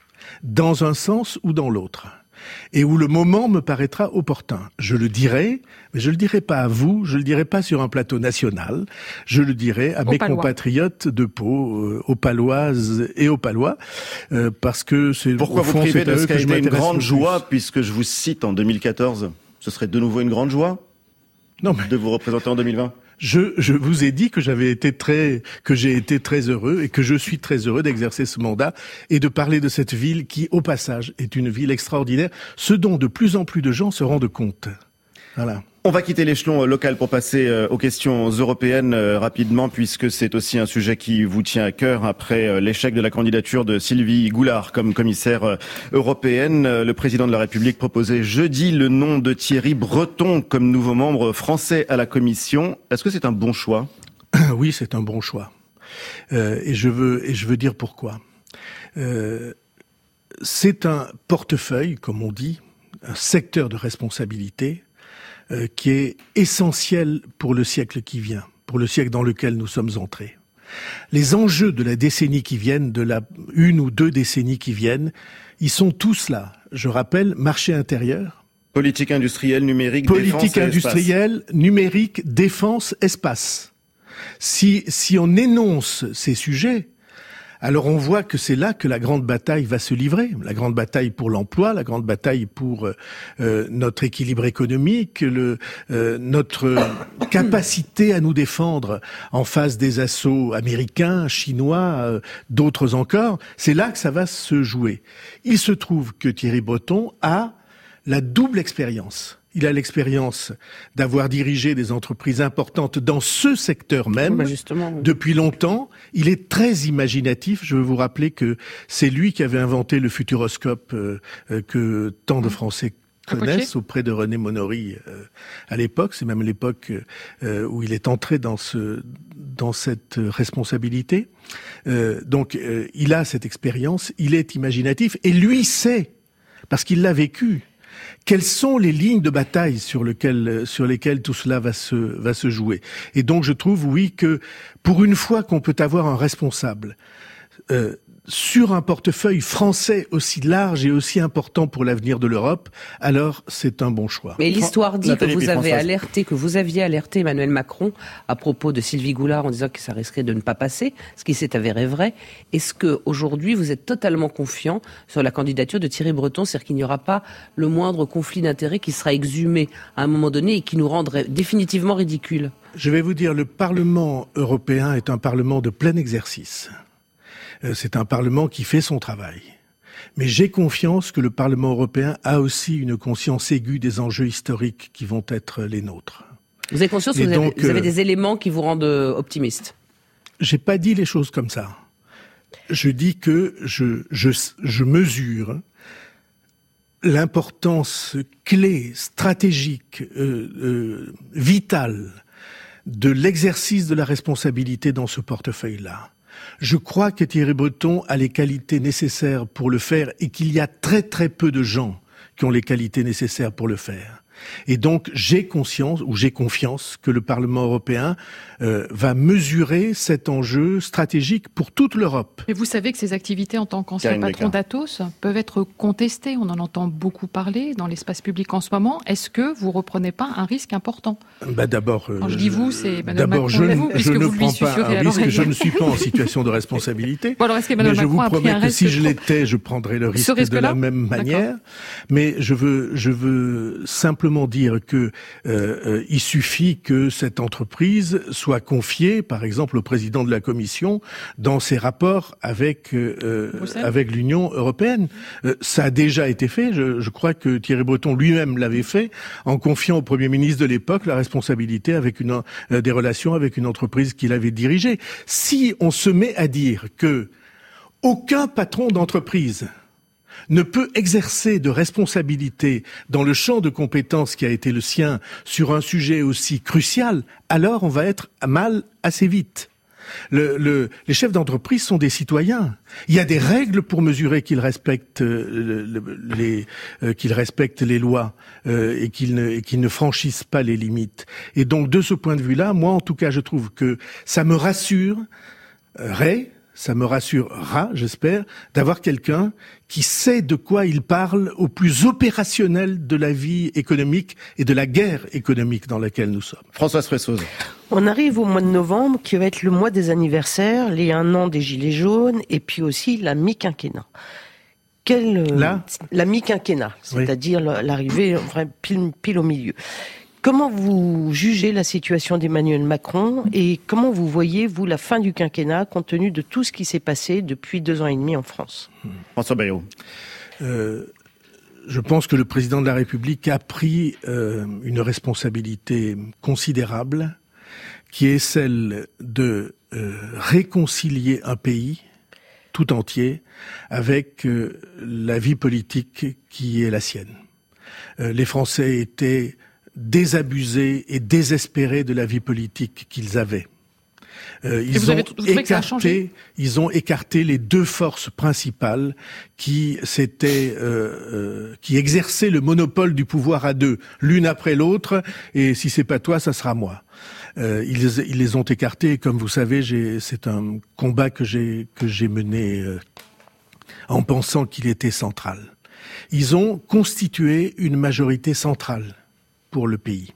Speaker 3: dans un sens ou dans l'autre, et où le moment me paraîtra opportun, je le dirai, mais je le dirai pas à vous, je le dirai pas sur un plateau national, je le dirai à
Speaker 5: aux
Speaker 3: mes
Speaker 5: Palois.
Speaker 3: compatriotes de Pau, euh, aux Paloises et aux Palois, euh, parce que c'est
Speaker 1: pourquoi
Speaker 3: au fond,
Speaker 1: vous privez de ce qui a été une grande joie, puisque je vous cite en deux mille quatorze, ce serait de nouveau une grande joie
Speaker 3: non, mais...
Speaker 1: de vous représenter en deux mille vingt.
Speaker 3: Je, je vous ai dit que j'avais été très, que j'ai été très heureux et que je suis très heureux d'exercer ce mandat et de parler de cette ville qui, au passage, est une ville extraordinaire, ce dont de plus en plus de gens se rendent compte. Voilà.
Speaker 1: On va quitter l'échelon local pour passer aux questions européennes rapidement, puisque c'est aussi un sujet qui vous tient à cœur après l'échec de la candidature de Sylvie Goulard comme commissaire européenne. Le président de la République proposait jeudi le nom de Thierry Breton comme nouveau membre français à la Commission. Est-ce que c'est un bon choix ?
Speaker 3: Oui, c'est un bon choix. Euh, et je veux et je veux dire pourquoi. Euh, c'est un portefeuille, comme on dit, un secteur de responsabilité. Euh, qui est essentiel pour le siècle qui vient, pour le siècle dans lequel nous sommes entrés. Les enjeux de la décennie qui viennent, de la une ou deux décennies qui viennent, ils sont tous là. Je rappelle, marché intérieur.
Speaker 1: Politique industrielle, numérique,
Speaker 3: politique
Speaker 1: défense Politique
Speaker 3: industrielle, numérique, défense, espace. Si, si on énonce ces sujets, alors on voit que c'est là que la grande bataille va se livrer. La grande bataille pour l'emploi, la grande bataille pour euh, notre équilibre économique, le, euh, notre capacité à nous défendre en face des assauts américains, chinois, euh, d'autres encore. C'est là que ça va se jouer. Il se trouve que Thierry Breton a la double expérience. Il a l'expérience d'avoir dirigé des entreprises importantes dans ce secteur même,
Speaker 6: bah justement, oui.
Speaker 3: depuis longtemps. Il est très imaginatif. Je veux vous rappeler que c'est lui qui avait inventé le futuroscope euh, euh, que tant de Français connaissent auprès de René Monory euh, à l'époque. C'est même l'époque euh, où il est entré dans ce dans cette responsabilité. Euh, donc, euh, il a cette expérience. Il est imaginatif et lui sait, parce qu'il l'a vécu, quelles sont les lignes de bataille sur lesquelles, sur lesquelles tout cela va se, va se jouer. Et donc je trouve, oui, que pour une fois qu'on peut avoir un responsable euh, sur un portefeuille français aussi large et aussi important pour l'avenir de l'Europe, alors c'est un bon choix.
Speaker 6: Mais l'histoire dit
Speaker 1: Nathalie
Speaker 6: que vous avez
Speaker 1: Françoise.
Speaker 6: alerté, que vous aviez alerté Emmanuel Macron à propos de Sylvie Goulard en disant que ça risquait de ne pas passer, ce qui s'est avéré vrai. Est-ce que aujourd'hui vous êtes totalement confiant sur la candidature de Thierry Breton, c'est-à-dire qu'il n'y aura pas le moindre conflit d'intérêts qui sera exhumé à un moment donné et qui nous rendrait définitivement ridicules?
Speaker 3: Je vais vous dire, le Parlement européen est un Parlement de plein exercice. C'est un Parlement qui fait son travail. Mais j'ai confiance que le Parlement européen a aussi une conscience aiguë des enjeux historiques qui vont être les nôtres.
Speaker 6: Vous avez conscience que vous,
Speaker 3: donc,
Speaker 6: avez, vous avez
Speaker 3: euh,
Speaker 6: des éléments qui vous rendent optimiste?
Speaker 3: J'ai pas dit les choses comme ça. Je dis que je, je, je mesure l'importance clé, stratégique, euh, euh, vitale de l'exercice de la responsabilité dans ce portefeuille-là. Je crois que Thierry Breton a les qualités nécessaires pour le faire et qu'il y a très très peu de gens qui ont les qualités nécessaires pour le faire. Et donc, j'ai conscience, ou j'ai confiance, que le Parlement européen euh, va mesurer cet enjeu stratégique pour toute l'Europe.
Speaker 5: Mais vous savez que ces activités en tant qu'ancien
Speaker 1: Karine
Speaker 5: patron
Speaker 1: Descartes.
Speaker 5: d'Atos peuvent être contestées. On en entend beaucoup parler dans l'espace public en ce moment. Est-ce que vous reprenez pas un risque important?
Speaker 3: Bah d'abord, euh,
Speaker 5: Quand je dis vous, c'est Emmanuel
Speaker 3: d'abord,
Speaker 5: Macron
Speaker 3: je,
Speaker 5: et vous,
Speaker 3: je
Speaker 5: puisque
Speaker 3: ne
Speaker 5: vous lui
Speaker 3: prends pas
Speaker 5: susurrez
Speaker 3: un
Speaker 5: à
Speaker 3: risque.
Speaker 5: l'oreille.
Speaker 3: Je ne suis pas en situation de responsabilité.
Speaker 5: Bon, alors est-ce qu'Emmanuel
Speaker 3: Mais je
Speaker 5: Macron
Speaker 3: vous
Speaker 5: a pris
Speaker 3: promets
Speaker 5: un
Speaker 3: que
Speaker 5: risque
Speaker 3: si je
Speaker 5: trop-
Speaker 3: l'étais, je prendrais le risque, de
Speaker 5: risque-là
Speaker 3: la même manière.
Speaker 5: D'accord.
Speaker 3: Mais je veux, je veux simplement dire que euh, euh, il suffit que cette entreprise soit confiée, par exemple, au président de la Commission dans ses rapports avec euh,
Speaker 5: Bruxelles.
Speaker 3: avec l'Union européenne. Euh, ça a déjà été fait. Je, je crois que Thierry Breton lui-même l'avait fait en confiant au Premier ministre de l'époque la responsabilité avec une euh, des relations avec une entreprise qu'il avait dirigée. Si on se met à dire que aucun patron d'entreprise ne peut exercer de responsabilité dans le champ de compétences qui a été le sien sur un sujet aussi crucial, alors on va être à mal assez vite. Le, le, les chefs d'entreprise sont des citoyens. Il y a des règles pour mesurer qu'ils respectent euh, le, les euh, qu'ils respectent les lois euh, et qu'ils ne et qu'ils ne franchissent pas les limites. Et donc de ce point de vue-là, moi en tout cas, je trouve que ça me rassure, euh, Ray, ça me rassurera, j'espère, d'avoir quelqu'un qui sait de quoi il parle au plus opérationnel de la vie économique et de la guerre économique dans laquelle nous sommes.
Speaker 1: Françoise Fressoz.
Speaker 4: On arrive au mois de novembre, qui va être le mois des anniversaires, les un an des Gilets jaunes, et puis aussi la mi-quinquennat. Quelle,
Speaker 3: Là
Speaker 4: la mi-quinquennat, c'est-à-dire oui. l'arrivée enfin, pile, pile au milieu. Comment vous jugez la situation d'Emmanuel Macron et comment vous voyez, vous, la fin du quinquennat, compte tenu de tout ce qui s'est passé depuis deux ans et demi en France ?
Speaker 1: François Bayrou.
Speaker 3: Euh, je pense que le président de la République a pris euh, une responsabilité considérable, qui est celle de euh, réconcilier un pays tout entier avec euh, la vie politique qui est la sienne. Euh, les Français étaient désabusés et désespérés de la vie politique qu'ils avaient. Euh, ils, ont écarté, ils ont écarté les deux forces principales qui s'étaient, euh, euh, qui exerçaient le monopole du pouvoir à deux, l'une après l'autre, et si c'est pas toi, ça sera moi. Euh, ils, ils les ont écartés, et comme vous savez, j'ai, c'est un combat que j'ai que j'ai mené euh, en pensant qu'il était central. Ils ont constitué une majorité centrale pour le pays.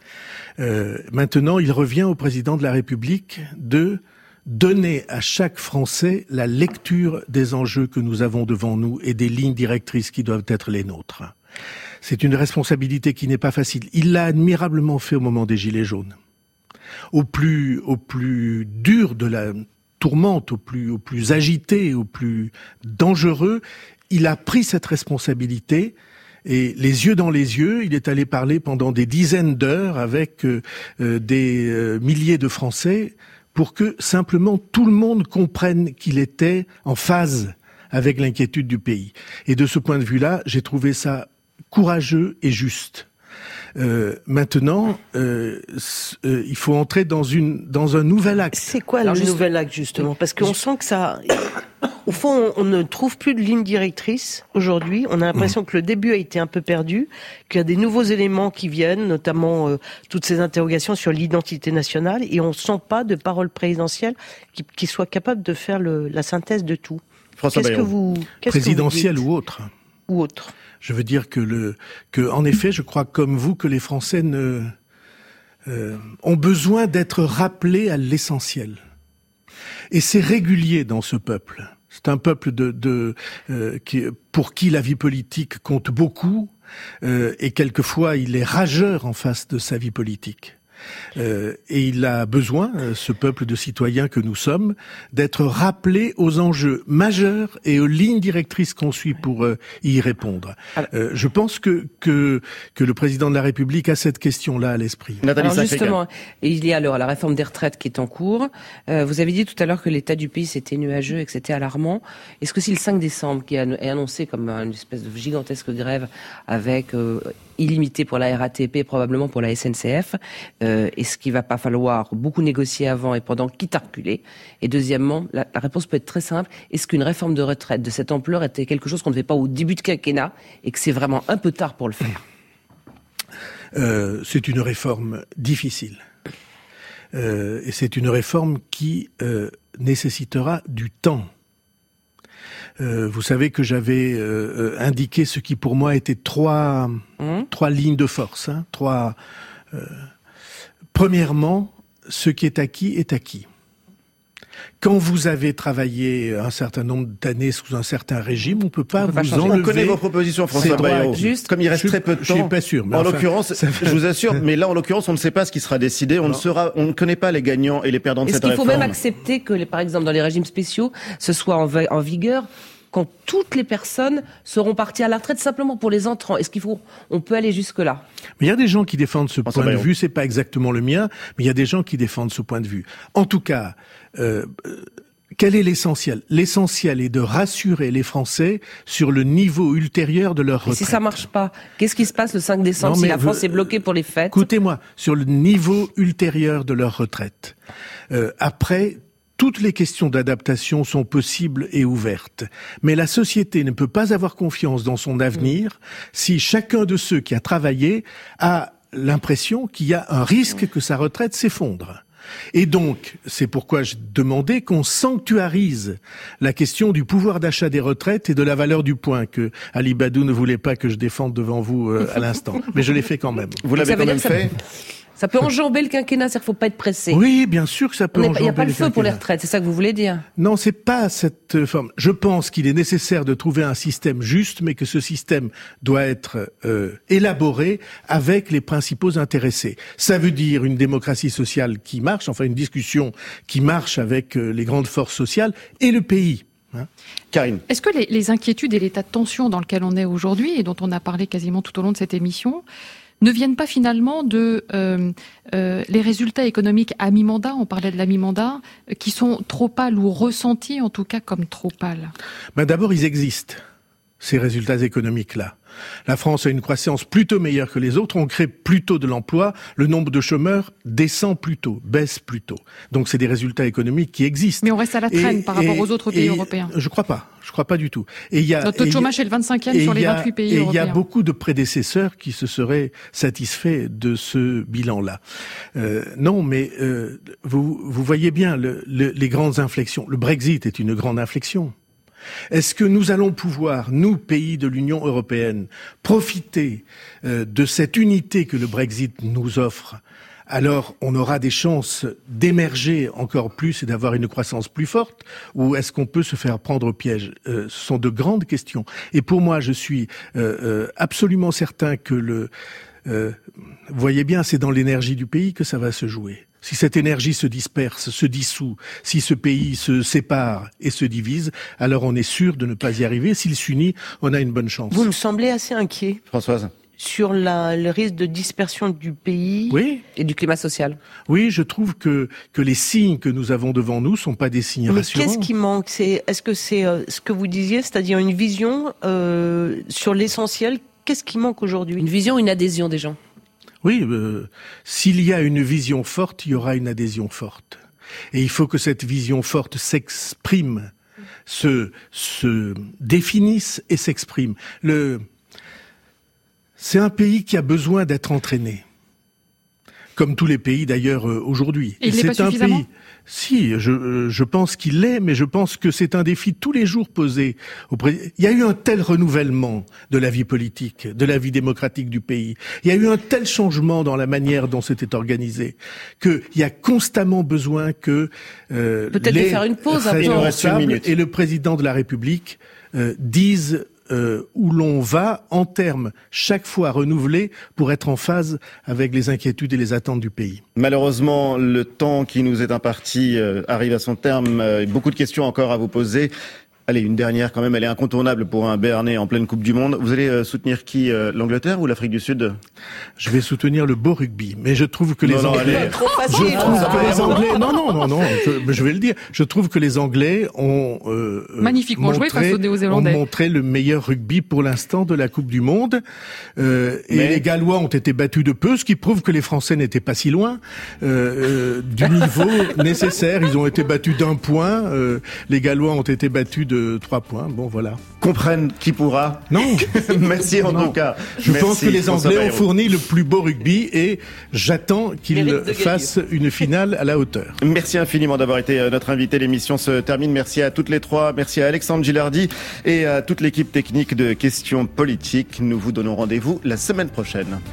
Speaker 3: Euh, maintenant, il revient au président de la République de donner à chaque Français la lecture des enjeux que nous avons devant nous et des lignes directrices qui doivent être les nôtres. C'est une responsabilité qui n'est pas facile. Il l'a admirablement fait au moment des Gilets jaunes. Au plus, au plus dur de la tourmente, au plus, au plus agité, au plus dangereux, il a pris cette responsabilité. Et les yeux dans les yeux, il est allé parler pendant des dizaines d'heures avec euh, des euh, milliers de Français pour que simplement tout le monde comprenne qu'il était en phase avec l'inquiétude du pays. Et de ce point de vue-là, j'ai trouvé ça courageux et juste. Euh, maintenant, euh, euh, il faut entrer dans une dans un nouvel acte.
Speaker 4: C'est quoi le juste... nouvel acte justement ? Parce qu'on sent que ça, au fond, on, on ne trouve plus de ligne directrice aujourd'hui. On a l'impression mmh. que le début a été un peu perdu, qu'il y a des nouveaux éléments qui viennent, notamment euh, toutes ces interrogations sur l'identité nationale, et on ne sent pas de parole présidentielle qui, qui soit capable de faire le, la synthèse de tout.
Speaker 1: François
Speaker 4: qu'est-ce
Speaker 1: Bayrou.
Speaker 4: que vous qu'est-ce
Speaker 3: présidentielle
Speaker 4: que vous
Speaker 3: ou autre
Speaker 4: ou autre.
Speaker 3: Je veux dire que le que en effet, je crois comme vous que les Français ne euh, ont besoin d'être rappelés à l'essentiel. Et c'est régulier dans ce peuple. C'est un peuple de, de euh, qui, pour qui la vie politique compte beaucoup euh, et quelquefois il est rageur en face de sa vie politique. Euh, et il a besoin, ce peuple de citoyens que nous sommes, d'être rappelé aux enjeux majeurs et aux lignes directrices qu'on suit pour euh, y répondre. Euh, je pense que, que que le président de la République a cette question-là à l'esprit.
Speaker 6: Nathalie Alors justement, il y a alors la réforme des retraites qui est en cours. Euh, vous avez dit tout à l'heure que l'état du pays c'était nuageux et que c'était alarmant. Est-ce que si le cinq décembre, qui est annoncé comme une espèce de gigantesque grève avec euh, illimité pour la R A T P, probablement pour la S N C F, euh, est-ce qu'il va pas falloir beaucoup négocier avant et pendant, quitte à reculer ? Et deuxièmement, la, la réponse peut être très simple. Est-ce qu'une réforme de retraite de cette ampleur était quelque chose qu'on ne fait pas au début de quinquennat et que c'est vraiment un peu tard pour le faire ?
Speaker 3: euh, C'est une réforme difficile. Euh, et c'est une réforme qui euh, nécessitera du temps. Euh, vous savez que j'avais euh, indiqué ce qui pour moi étaient trois mmh. trois lignes de force. Hein, trois. Euh, premièrement, ce qui est acquis est acquis. Quand vous avez travaillé un certain nombre d'années sous un certain régime, on peut pas on peut vous pas enlever.
Speaker 1: On connaît vos propositions, François Bayrou. Juste, comme il reste
Speaker 3: je,
Speaker 1: très peu de temps.
Speaker 3: Je suis pas sûr. Mais
Speaker 1: en
Speaker 3: enfin,
Speaker 1: l'occurrence, fait... je vous assure, mais là, en l'occurrence, on ne sait pas ce qui sera décidé. On non. ne sera, on ne connaît pas les gagnants et les perdants de
Speaker 6: Est-ce
Speaker 1: cette réforme.
Speaker 6: Est-ce qu'il faut même accepter que, les, par exemple, dans les régimes spéciaux, ce soit en, en vigueur quand toutes les personnes seront parties à la retraite simplement pour les entrants? Est-ce qu'il faut, on peut aller jusque là?
Speaker 3: Mais il y a des gens qui défendent ce
Speaker 1: François
Speaker 3: point
Speaker 1: Bayrou.
Speaker 3: de vue. C'est pas exactement le mien, mais il y a des gens qui défendent ce point de vue. En tout cas. Euh, Quel est l'essentiel? L'essentiel est de rassurer les Français sur le niveau ultérieur de leur retraite.
Speaker 6: Et si ça marche pas, qu'est-ce qui se passe le cinq décembre non, si la France est bloquée pour les fêtes?
Speaker 3: Écoutez-moi, sur le niveau ultérieur de leur retraite. Euh, après, toutes les questions d'adaptation sont possibles et ouvertes. Mais la société ne peut pas avoir confiance dans son avenir mmh. si chacun de ceux qui a travaillé a l'impression qu'il y a un risque que sa retraite s'effondre. Et donc, c'est pourquoi je demandais qu'on sanctuarise la question du pouvoir d'achat des retraites et de la valeur du point que Ali Badou ne voulait pas que je défende devant vous euh, à l'instant. Mais je l'ai fait quand même.
Speaker 1: Vous l'avez quand même fait ?
Speaker 6: Ça peut enjamber le quinquennat, c'est-à-dire qu'il ne faut pas être pressé.
Speaker 3: Oui, bien sûr que ça peut enjamber le quinquennat. Il n'y a pas le feu
Speaker 6: pour les retraites, c'est ça que vous voulez dire ?
Speaker 3: Non, c'est pas cette forme. Je pense qu'il est nécessaire de trouver un système juste, mais que ce système doit être euh, élaboré avec les principaux intéressés. Ça veut dire une démocratie sociale qui marche, enfin une discussion qui marche avec euh, les grandes forces sociales et le pays. Hein ?
Speaker 1: Karine.
Speaker 5: Est-ce que les, les inquiétudes et l'état de tension dans lequel on est aujourd'hui, et dont on a parlé quasiment tout au long de cette émission, ne viennent pas finalement de euh, euh, les résultats économiques à mi-mandat, on parlait de la mi-mandat, euh, qui sont trop pâles ou ressentis en tout cas comme trop pâles ?
Speaker 3: Ben d'abord, ils existent, ces résultats économiques-là. La France a une croissance plutôt meilleure que les autres, on crée plutôt de l'emploi, le nombre de chômeurs descend plutôt, baisse plutôt. Donc c'est des résultats économiques qui existent.
Speaker 5: Mais on reste à la traîne et, par rapport et, aux autres pays européens.
Speaker 3: Je crois pas, je crois pas du tout. Et il y a
Speaker 5: notre taux de chômage est le vingt-cinquième sur les vingt-huit pays
Speaker 3: et
Speaker 5: européens.
Speaker 3: Et il y a beaucoup de prédécesseurs qui se seraient satisfaits de ce bilan-là. Euh, non, mais euh, vous, vous voyez bien le, le, les grandes inflexions. Le Brexit est une grande inflexion. Est-ce que nous allons pouvoir, nous, pays de l'Union européenne, profiter euh, de cette unité que le Brexit nous offre ? Alors, on aura des chances d'émerger encore plus et d'avoir une croissance plus forte, ou est-ce qu'on peut se faire prendre au piège ? euh, Ce sont de grandes questions. Et pour moi, je suis euh, euh, absolument certain que le... Euh, vous voyez bien, c'est dans l'énergie du pays que ça va se jouer. Si cette énergie se disperse, se dissout, si ce pays se sépare et se divise, alors on est sûr de ne pas y arriver. S'il s'unit, on a une bonne chance.
Speaker 4: Vous me semblez assez inquiet.
Speaker 1: Françoise ?
Speaker 4: Sur la, le risque de dispersion du pays
Speaker 3: oui.
Speaker 6: et du climat social.
Speaker 3: Oui, je trouve que que les signes que nous avons devant nous sont pas des signes
Speaker 4: Mais
Speaker 3: rassurants.
Speaker 4: Mais qu'est-ce qui manque ? C'est, est-ce que c'est euh, ce que vous disiez, c'est-à-dire une vision euh, sur l'essentiel ? Qu'est-ce qui manque aujourd'hui ?
Speaker 6: Une vision, une adhésion des gens.
Speaker 3: Oui, euh, s'il y a une vision forte, il y aura une adhésion forte. Et il faut que cette vision forte s'exprime, se, se définisse et s'exprime. Le, c'est un pays qui a besoin d'être entraîné. Comme tous les pays d'ailleurs euh, aujourd'hui.
Speaker 5: Et il n'est pas suffisamment ?
Speaker 3: Pays, si, je, je pense qu'il l'est, mais je pense que c'est un défi tous les jours posé. Au pré... Il y a eu un tel renouvellement de la vie politique, de la vie démocratique du pays. Il y a eu un tel changement dans la manière dont c'était organisé, qu'il y a constamment besoin que euh,
Speaker 6: peut-être
Speaker 3: les
Speaker 6: de faire une pause
Speaker 3: responsables et le président de la République euh, disent Euh, où l'on va en termes chaque fois renouvelés pour être en phase avec les inquiétudes et les attentes du pays.
Speaker 1: Malheureusement, le temps qui nous est imparti euh, arrive à son terme. Euh, beaucoup de questions encore à vous poser. Allez, une dernière quand même, elle est incontournable pour un Béarnais en pleine Coupe du Monde. Vous allez euh, soutenir qui, euh, l'Angleterre ou l'Afrique du Sud ?
Speaker 3: Je vais soutenir le beau rugby, mais je trouve que les
Speaker 1: non,
Speaker 3: Anglais...
Speaker 1: Non,
Speaker 4: trop facile.
Speaker 3: Je trouve que les Anglais... Non, non, non, non, je, je vais le dire. Je trouve que les Anglais ont... Euh,
Speaker 5: magnifiquement
Speaker 3: montré,
Speaker 5: joué face aux Néo-Zélandais.
Speaker 3: Ont montré le meilleur rugby pour l'instant de la Coupe du Monde. Euh, et mais... les Gallois ont été battus de peu, ce qui prouve que les Français n'étaient pas si loin euh, euh, du niveau nécessaire. Ils ont été battus d'un point. Euh, les Gallois ont été battus de trois points. Bon, voilà.
Speaker 1: Comprenne qui pourra.
Speaker 3: Non.
Speaker 1: Merci en
Speaker 3: non.
Speaker 1: tout cas.
Speaker 3: Je
Speaker 1: Merci,
Speaker 3: pense que les Anglais ont fourni le plus beau rugby et j'attends qu'ils fassent une finale à la hauteur.
Speaker 1: Merci infiniment d'avoir été notre invité. L'émission se termine. Merci à toutes les trois. Merci à Alexandre Gilardi et à toute l'équipe technique de Questions Politiques. Nous vous donnons rendez-vous la semaine prochaine.